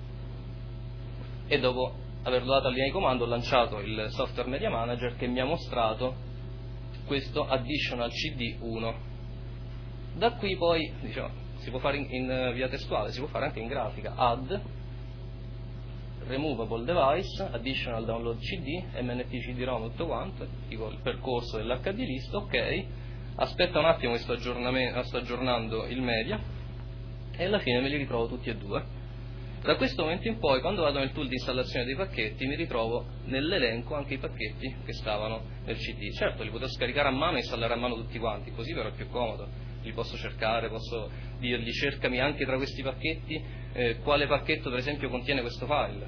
[SPEAKER 2] e dopo averlo dato a linea di comando ho lanciato il software media manager che mi ha mostrato questo additional C D uno. Da qui poi diciamo, si può fare in, in via testuale, si può fare anche in grafica: add removable device additional download C D mnt C D rom tutto quanto, dico il percorso dell'hdlist, ok, aspetta un attimo che sto, sto aggiornando il media e alla fine me li ritrovo tutti e due. Da questo momento in poi, quando vado nel tool di installazione dei pacchetti, mi ritrovo nell'elenco anche i pacchetti che stavano nel C D. Certo, li potevo scaricare a mano e installare a mano tutti quanti, così però è più comodo, li posso cercare, posso dirgli cercami anche tra questi pacchetti eh, quale pacchetto per esempio contiene questo file.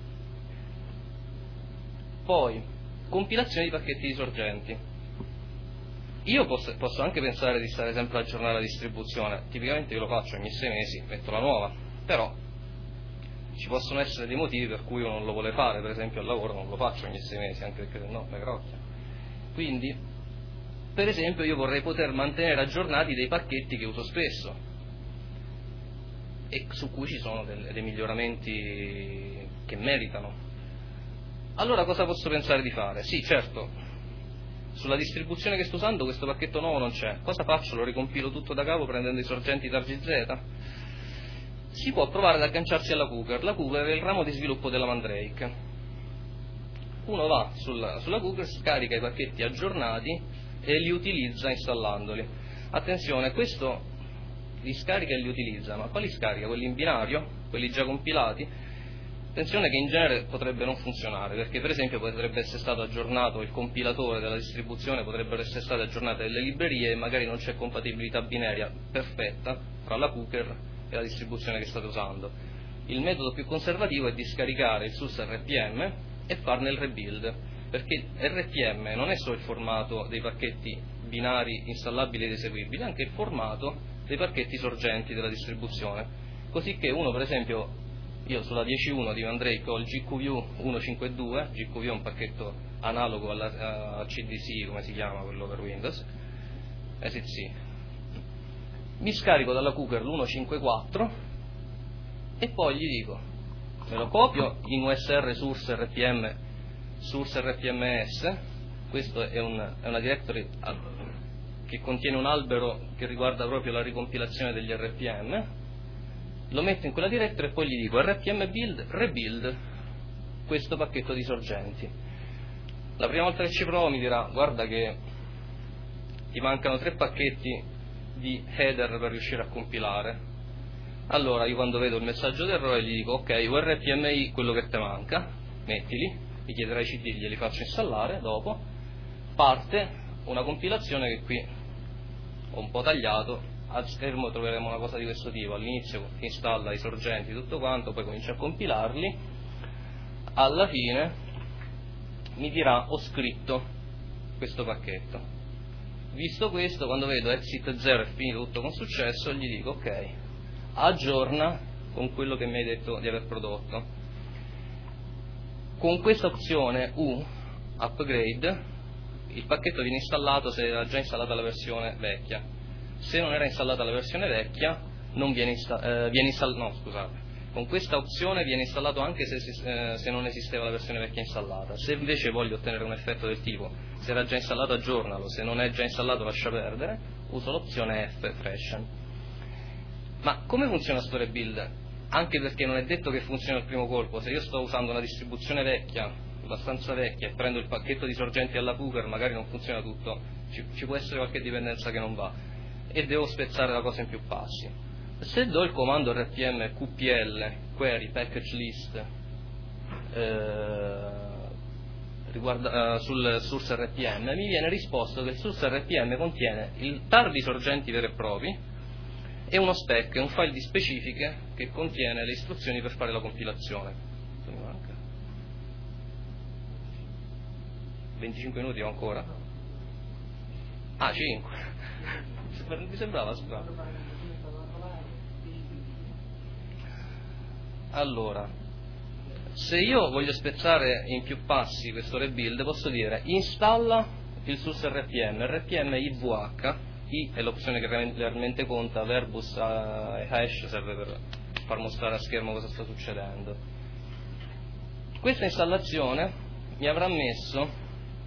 [SPEAKER 2] Poi, compilazione di pacchetti di sorgenti. Io posso, posso anche pensare di stare sempre a aggiornare la distribuzione, tipicamente io lo faccio ogni sei mesi, metto la nuova, però ci possono essere dei motivi per cui uno non lo vuole fare, per esempio al lavoro non lo faccio ogni sei mesi, anche perché se no mi crocchia. Quindi, per esempio, io vorrei poter mantenere aggiornati dei pacchetti che uso spesso e su cui ci sono dei, dei miglioramenti che meritano. Allora cosa posso pensare di fare? Sì, certo, sulla distribuzione che sto usando questo pacchetto nuovo non c'è. Cosa faccio? Lo ricompilo tutto da capo prendendo i sorgenti da R G Z? Si può provare ad agganciarsi alla Cooker. La Cooker è il ramo di sviluppo della Mandrake. Uno va sulla, sulla Cooker, scarica i pacchetti aggiornati e li utilizza installandoli. Attenzione, questo li scarica e li utilizza, ma quali scarica? Quelli in binario? Quelli già compilati? Attenzione che in genere potrebbe non funzionare, perché per esempio potrebbe essere stato aggiornato il compilatore della distribuzione, potrebbero essere state aggiornate delle librerie e magari non c'è compatibilità binaria perfetta tra la Cooker e la distribuzione che state usando. Il metodo più conservativo è di scaricare il source R P M e farne il rebuild, perché R P M non è solo il formato dei pacchetti binari installabili ed eseguibili, è anche il formato dei pacchetti sorgenti della distribuzione, così che uno per esempio, io sulla dieci punto uno di Mandrake ho il G Q V centocinquantadue, G Q V è un pacchetto analogo alla, a C D C, come si chiama quello per Windows, E S I C. Mi scarico dalla Cooker l'uno cinquantaquattro e poi gli dico, me lo copio in U S R source R P M, source R P M S, questo è, un, è una directory che contiene un albero che riguarda proprio la ricompilazione degli R P M, lo metto in quella directory e poi gli dico R P M build, rebuild questo pacchetto di sorgenti. La prima volta che ci provo mi dirà: guarda che ti mancano tre pacchetti di header per riuscire a compilare. Allora io, quando vedo il messaggio d'errore, gli dico: ok, U R P M I quello che ti manca, mettili, mi chiederai i C D, glieli faccio installare, dopo parte una compilazione che qui ho un po' tagliato. A schermo troveremo una cosa di questo tipo: all'inizio installa i sorgenti, tutto quanto, poi comincia a compilarli, alla fine mi dirà: ho scritto questo pacchetto. Visto questo, quando vedo exit zero è finito tutto con successo, gli dico: ok, aggiorna con quello che mi hai detto di aver prodotto. Con questa opzione U, upgrade, il pacchetto viene installato se era già installata la versione vecchia. Se non era installata la versione vecchia, non viene, insta- eh, viene installato, no scusate, con questa opzione viene installato anche se, eh, se non esisteva la versione vecchia installata. Se invece voglio ottenere un effetto del tipo: se era già installato aggiornalo, se non è già installato lascia perdere, uso l'opzione F, freshen. Ma come funziona sto rebuild? Anche perché non è detto che funzioni al primo colpo. Se io sto usando una distribuzione vecchia, abbastanza vecchia, e prendo il pacchetto di sorgenti alla Cooper, magari non funziona tutto, ci, ci può essere qualche dipendenza che non va e devo spezzare la cosa in più passi. Se do il comando R P M Q P L query package list eh, riguarda, eh, sul source R P M, mi viene risposto che il source R P M contiene il tar di sorgenti veri e propri e uno spec, un file di specifiche che contiene le istruzioni per fare la compilazione. Mi manca venticinque minuti o ancora? Ah, cinque. Mi sembrava strano. Allora, se io voglio spezzare in più passi questo rebuild, posso dire: installa il source R P M, R P M I V H, I è l'opzione che realmente conta, verbus e hash serve per far mostrare a schermo cosa sta succedendo. Questa installazione mi avrà messo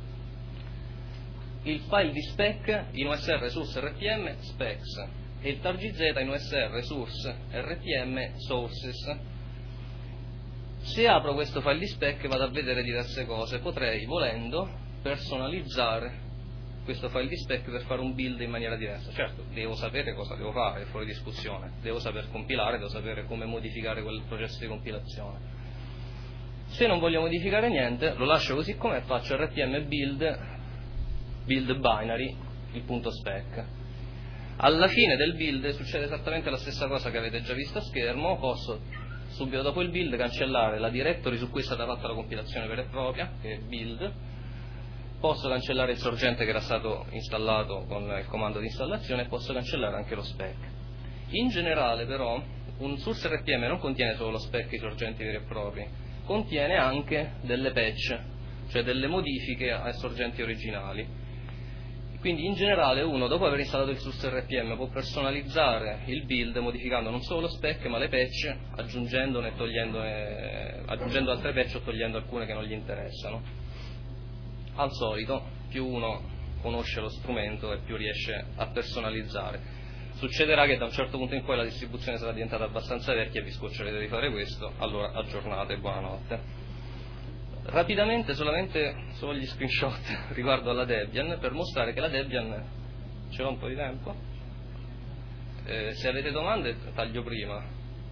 [SPEAKER 2] il file di spec in U S R source R P M specs e il targz in U S R source R P M sources. Se apro questo file di spec vado a vedere diverse cose. Potrei, volendo, personalizzare questo file di spec per fare un build in maniera diversa. Certo, devo sapere cosa devo fare, è fuori discussione, devo saper compilare, devo sapere come modificare quel processo di compilazione. Se non voglio modificare niente, lo lascio così com'è, faccio R P M build build binary, il punto spec. Alla fine del build succede esattamente la stessa cosa che avete già visto a schermo. Posso subito dopo il build cancellare la directory su cui è stata fatta la compilazione vera e propria, che è build. Posso cancellare il sorgente che era stato installato con il comando di installazione e posso cancellare anche lo spec. In generale però un source R P M non contiene solo lo spec e i sorgenti veri e propri, contiene anche delle patch, cioè delle modifiche ai sorgenti originali. Quindi in generale uno, dopo aver installato il source R P M, può personalizzare il build modificando non solo lo spec ma le patch, aggiungendone e togliendone, aggiungendo altre patch o togliendo alcune che non gli interessano. Al solito, più uno conosce lo strumento e più riesce a personalizzare. Succederà che da un certo punto in poi la distribuzione sarà diventata abbastanza vecchia e vi scoccerete di fare questo, allora aggiornate e buonanotte. Rapidamente solamente solo gli screenshot riguardo alla Debian per mostrare che la Debian ce l'ho un po' di tempo. Eh, se avete domande taglio prima.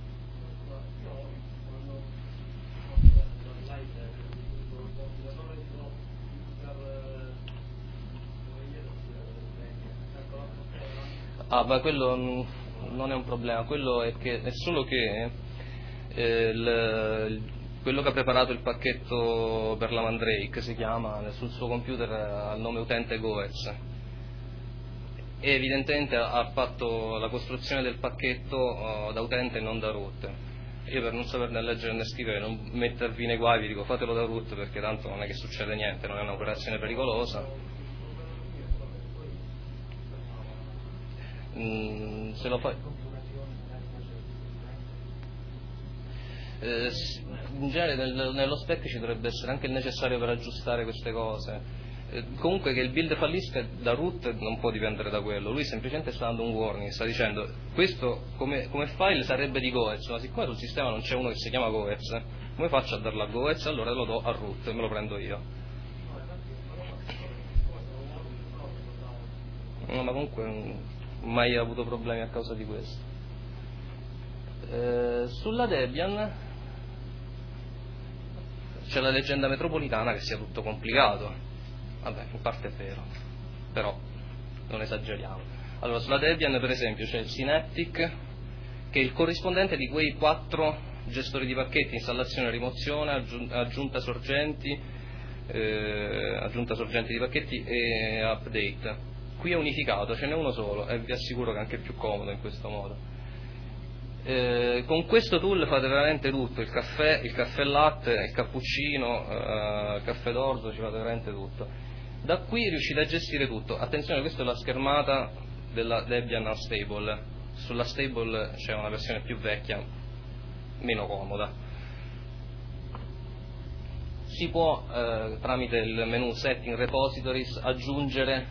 [SPEAKER 2] Ah, ma quello non è un problema, quello è che è solo che eh, il, quello che ha preparato il pacchetto per la Mandrake si chiama sul suo computer al nome utente Goetz e evidentemente ha fatto la costruzione del pacchetto uh, da utente e non da root. Io, per non saperne leggere né scrivere, non mettervi nei guai, vi dico fatelo da root perché tanto non è che succede niente, non è un'operazione pericolosa. Mm, se lo fai eh, in genere nel, nello spec ci dovrebbe essere anche il necessario per aggiustare queste cose. Eh, comunque che il build fallisca da root non può dipendere da quello, lui semplicemente sta dando un warning, sta dicendo questo come, come file sarebbe di Goetz, ma siccome sul sistema non c'è uno che si chiama Goetz, come faccio a darlo a Goetz? Allora lo do a root e me lo prendo io. No, ma comunque non ho mai avuto problemi a causa di questo. Eh, sulla Debian c'è la leggenda metropolitana che sia tutto complicato. Vabbè, in parte è vero, però non esageriamo. Allora, sulla Debian per esempio c'è il Synaptic, che è il corrispondente di quei quattro gestori di pacchetti: installazione, rimozione, aggiunta sorgenti, eh, aggiunta sorgenti di pacchetti e update. Qui è unificato, ce n'è uno solo e vi assicuro che è anche più comodo in questo modo. Eh, con questo tool fate veramente tutto, il caffè, il caffè latte, il cappuccino, eh, il caffè d'orzo, ci fate veramente tutto. Da qui riuscite a gestire tutto. Attenzione, questa è la schermata della Debian Unstable. Sulla Stable c'è una versione più vecchia, meno comoda. Si può eh, tramite il menu Setting Repositories aggiungere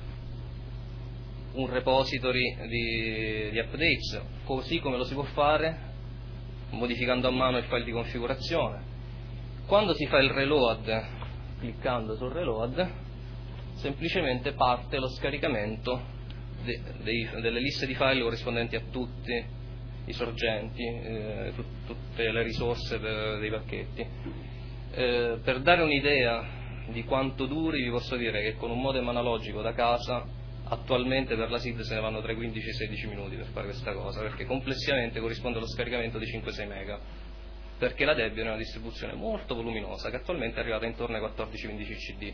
[SPEAKER 2] un repository di, di updates, così come lo si può fare modificando a mano il file di configurazione. Quando si fa il reload, cliccando sul reload, semplicemente parte lo scaricamento de, de, delle liste di file corrispondenti a tutti i sorgenti, eh, tut, tutte le risorse per, dei pacchetti. Eh, per dare un'idea di quanto duri, vi posso dire che con un modem analogico da casa attualmente per la S I D se ne vanno tra i quindici e i sedici minuti per fare questa cosa, perché complessivamente corrisponde allo scaricamento di cinque sei mega, perché la Debian è una distribuzione molto voluminosa che attualmente è arrivata intorno ai quattordici quindici C D.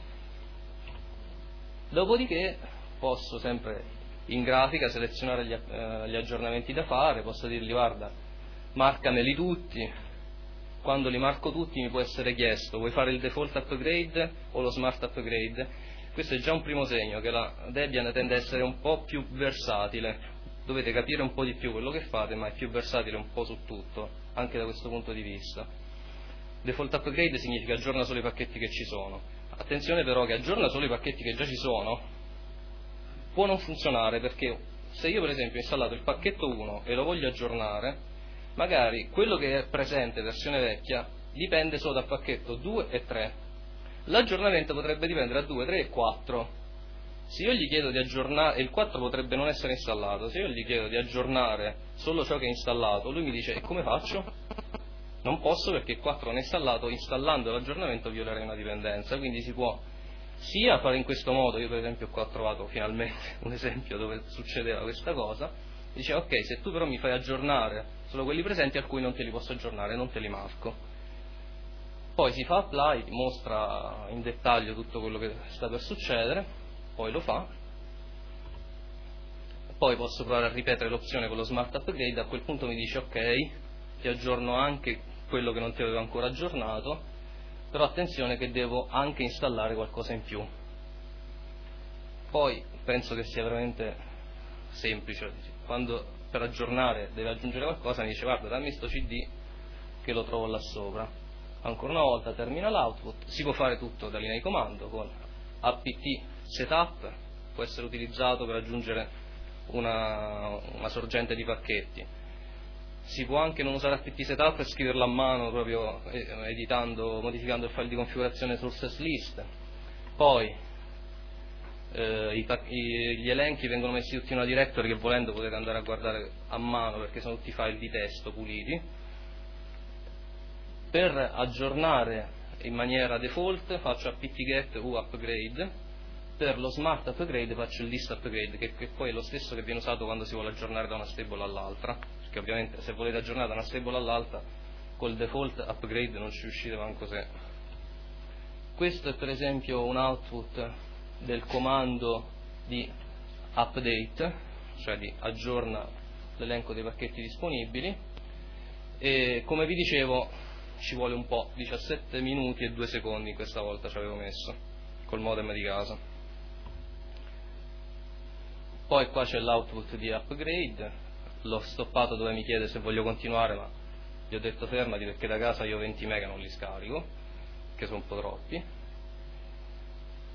[SPEAKER 2] Dopodiché posso sempre in grafica selezionare gli, eh, gli aggiornamenti da fare, posso dirgli guarda, marcameli tutti. Quando li marco tutti mi può essere chiesto vuoi fare il default upgrade o lo smart upgrade. Questo è già un primo segno che la Debian tende a essere un po' più versatile, dovete capire un po' di più quello che fate, ma è più versatile un po' su tutto, anche da questo punto di vista. Default upgrade significa aggiorna solo i pacchetti che ci sono. Attenzione però che aggiorna solo i pacchetti che già ci sono può non funzionare, perché se io per esempio ho installato il pacchetto uno e lo voglio aggiornare, magari quello che è presente versione vecchia dipende solo dal pacchetto due e tre. L'aggiornamento potrebbe dipendere da due, tre e quattro. Se io gli chiedo di aggiornare, e il quattro potrebbe non essere installato, se io gli chiedo di aggiornare solo ciò che è installato, lui mi dice e come faccio? Non posso perché il quattro non è installato, installando l'aggiornamento violerei una dipendenza, quindi si può sia fare in questo modo. Io per esempio qua ho trovato finalmente un esempio dove succedeva questa cosa, dice ok, se tu però mi fai aggiornare solo quelli presenti, alcuni non te li posso aggiornare, non te li marco. Poi si fa apply, mostra in dettaglio tutto quello che sta per succedere, poi lo fa, poi posso provare a ripetere l'opzione con lo smart upgrade, a quel punto mi dice ok, ti aggiorno anche quello che non ti avevo ancora aggiornato, però attenzione che devo anche installare qualcosa in più. Poi penso che sia veramente semplice, quando per aggiornare deve aggiungere qualcosa mi dice guarda dammi sto C D che lo trovo là sopra. Ancora una volta termina l'output, si può fare tutto da linea di comando con apt setup, può essere utilizzato per aggiungere una, una sorgente di pacchetti. Si può anche non usare apt setup e scriverlo a mano proprio editando, modificando il file di configurazione sources list. Poi eh, i, i, gli elenchi vengono messi tutti in una directory che volendo potete andare a guardare a mano perché sono tutti file di testo puliti. Per aggiornare in maniera default faccio apt-get u-upgrade, per lo smart upgrade faccio il list upgrade, che, che poi è lo stesso che viene usato quando si vuole aggiornare da una stable all'altra, perché ovviamente se volete aggiornare da una stable all'altra col default upgrade non ci riuscite manco se. Questo è per esempio un output del comando di update, cioè di aggiorna l'elenco dei pacchetti disponibili, e come vi dicevo ci vuole un po', diciassette minuti e due secondi questa volta ci avevo messo col modem di casa. Poi qua c'è l'output di upgrade, l'ho stoppato dove mi chiede se voglio continuare, ma gli ho detto fermati perché da casa io venti mega non li scarico, che sono un po' troppi.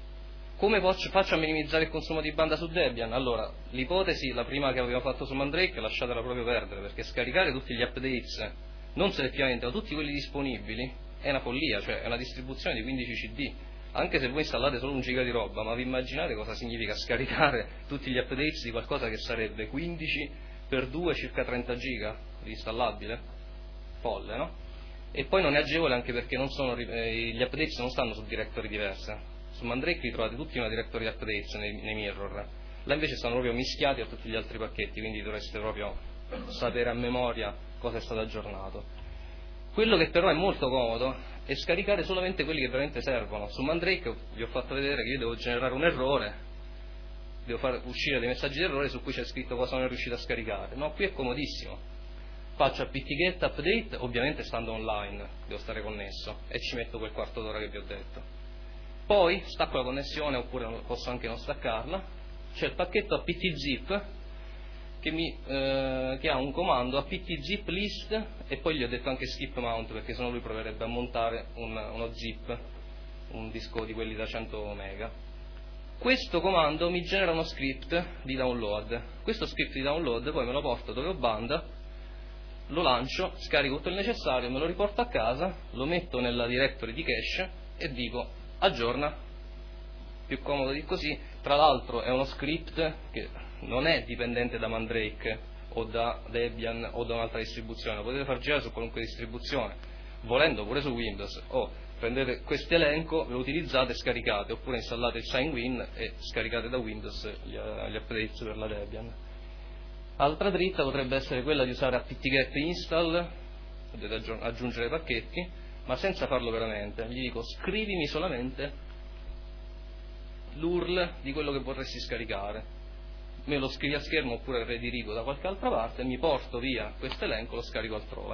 [SPEAKER 2] Come faccio a minimizzare il consumo di banda su Debian? Allora, l'ipotesi, la prima che avevo fatto su Mandrake, lasciatela proprio perdere, perché scaricare tutti gli updates, non selettivamente, ma tutti quelli disponibili, è una follia, cioè è una distribuzione di quindici C D. Anche se voi installate solo un giga di roba, ma vi immaginate cosa significa scaricare tutti gli updates di qualcosa che sarebbe quindici per due, circa trenta giga di installabile? Folle, no? E poi non è agevole anche perché non sono, eh, gli updates non stanno su directory diverse. Su Mandrake li trovate tutti in una directory updates nei, nei mirror, là invece stanno proprio mischiati a tutti gli altri pacchetti, quindi dovreste proprio sapere a memoria cosa è stato aggiornato. Quello che però è molto comodo è scaricare solamente quelli che veramente servono. Su Mandrake vi ho fatto vedere che io devo generare un errore, devo far uscire dei messaggi di errore su cui c'è scritto cosa non è riuscito a scaricare. No, qui è comodissimo. Faccio apt-get update, ovviamente stando online, devo stare connesso, e ci metto quel quarto d'ora che vi ho detto. Poi stacco la connessione, oppure posso anche non staccarla. C'è il pacchetto apt-zip che, mi, eh, che ha un comando apt-zip list, e poi gli ho detto anche skip mount, perché sennò lui proverebbe a montare un, uno zip, un disco di quelli da cento mega. Questo comando mi genera uno script di download. Questo script di download poi me lo porto dove ho banda, lo lancio, scarico tutto il necessario, me lo riporto a casa, lo metto nella directory di cache e dico aggiorna. Più comodo di così. Tra l'altro è uno script che non è dipendente da Mandrake o da Debian o da un'altra distribuzione, lo potete far girare su qualunque distribuzione, volendo pure su Windows. O prendete questo elenco, lo utilizzate e scaricate, oppure installate il SignWin e scaricate da Windows gli, gli updates per la Debian. Altra dritta potrebbe essere quella di usare apt-get install, potete aggiungere pacchetti, ma senza farlo veramente. Gli dico scrivimi solamente l'U R L di quello che vorresti scaricare, me lo scrivi a schermo oppure redirigo da qualche altra parte, mi porto via questo elenco, lo scarico altrove.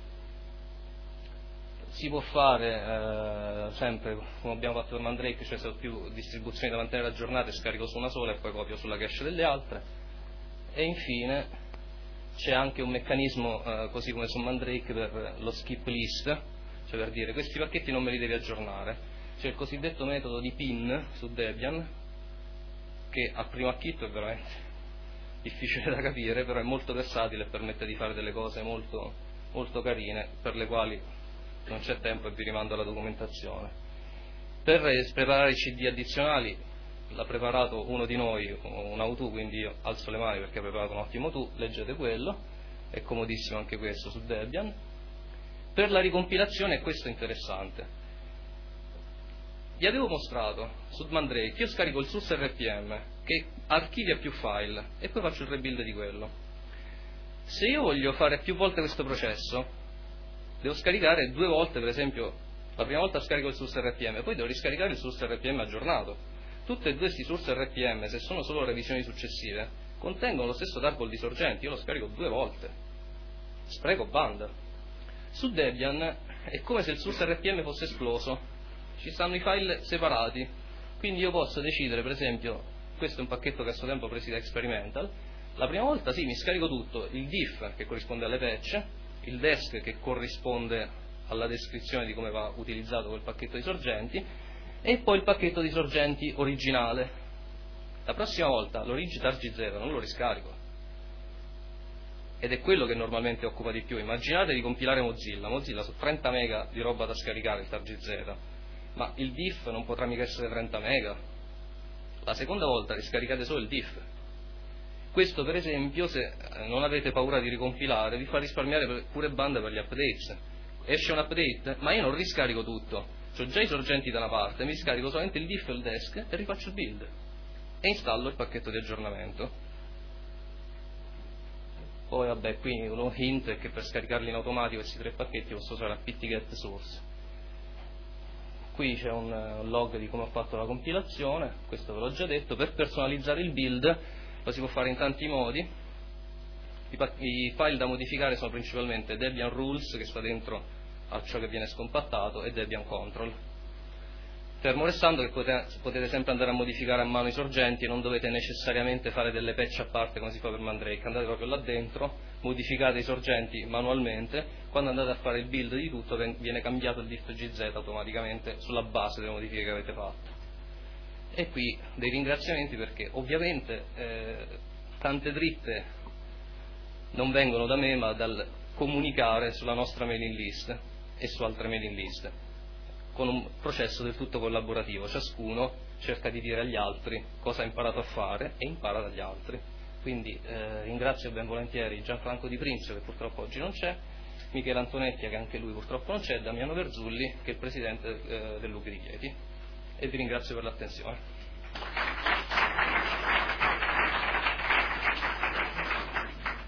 [SPEAKER 2] Si può fare eh, sempre come abbiamo fatto per Mandrake, cioè se ho più distribuzioni da mantenere aggiornate scarico su una sola e poi copio sulla cache delle altre. E infine c'è anche un meccanismo eh, così come su Mandrake per lo skip list, cioè per dire questi pacchetti non me li devi aggiornare. C'è il cosiddetto metodo di pin su Debian, che a primo acchitto è veramente difficile da capire, però è molto versatile e permette di fare delle cose molto, molto carine, per le quali non c'è tempo e vi rimando alla documentazione. Per preparare i C D addizionali l'ha preparato uno di noi, un auto, quindi io alzo le mani perché ha preparato un ottimo tu, leggete quello, è comodissimo anche questo su Debian. Per la ricompilazione questo è interessante. Vi avevo mostrato su Mandrake, io scarico il source R P M che archivia più file e poi faccio il rebuild di quello. Se io voglio fare più volte questo processo, devo scaricare due volte, per esempio, la prima volta scarico il source R P M, poi devo riscaricare il source R P M aggiornato. Tutte e due questi source R P M, se sono solo revisioni successive, contengono lo stesso tarball di sorgenti, io lo scarico due volte. Spreco banda. Su Debian è come se il source R P M fosse esploso. Ci stanno i file separati, quindi io posso decidere, per esempio, questo è un pacchetto che a suo tempo ho presi da Experimental, la prima volta sì, mi scarico tutto, il diff che corrisponde alle patch, il desk che corrisponde alla descrizione di come va utilizzato quel pacchetto di sorgenti, e poi il pacchetto di sorgenti originale. La prossima volta l'origin targ zero non lo riscarico, ed è quello che normalmente occupa di più. Immaginate di compilare Mozilla, Mozilla su trenta mega di roba da scaricare il targ zero, ma il diff non potrà mica essere trenta mega. La seconda volta riscaricate solo il diff. Questo per esempio, se non avete paura di ricompilare, vi fa risparmiare pure banda per gli updates. Esce un update, ma io non riscarico tutto, ho già i sorgenti da una parte, mi scarico solamente il diff e il desk e rifaccio il build e installo il pacchetto di aggiornamento. Poi vabbè, qui uno hint è che per scaricarli in automatico questi tre pacchetti posso usare apt-get source. Qui c'è un log di come ho fatto la compilazione, questo ve l'ho già detto. Per personalizzare il build lo si può fare in tanti modi. I file da modificare sono principalmente Debian Rules, che sta dentro a ciò che viene scompattato, e Debian Control. Fermo restando che potete, potete sempre andare a modificare a mano i sorgenti e non dovete necessariamente fare delle patch a parte come si fa per Mandrake. Andate proprio là dentro, modificate i sorgenti manualmente, quando andate a fare il build di tutto viene cambiato il diff G Z automaticamente sulla base delle modifiche che avete fatto. E qui dei ringraziamenti perché ovviamente eh, tante dritte non vengono da me ma dal comunicare sulla nostra mailing list e su altre mailing list, con un processo del tutto collaborativo, ciascuno cerca di dire agli altri cosa ha imparato a fare e impara dagli altri. Quindi eh, ringrazio ben volentieri Gianfranco Di Princi, che purtroppo oggi non c'è, Michele Antonecchia, che anche lui purtroppo non c'è, Damiano Verzulli, che è il presidente eh, dell'U G di Chieti, e vi ringrazio per l'attenzione.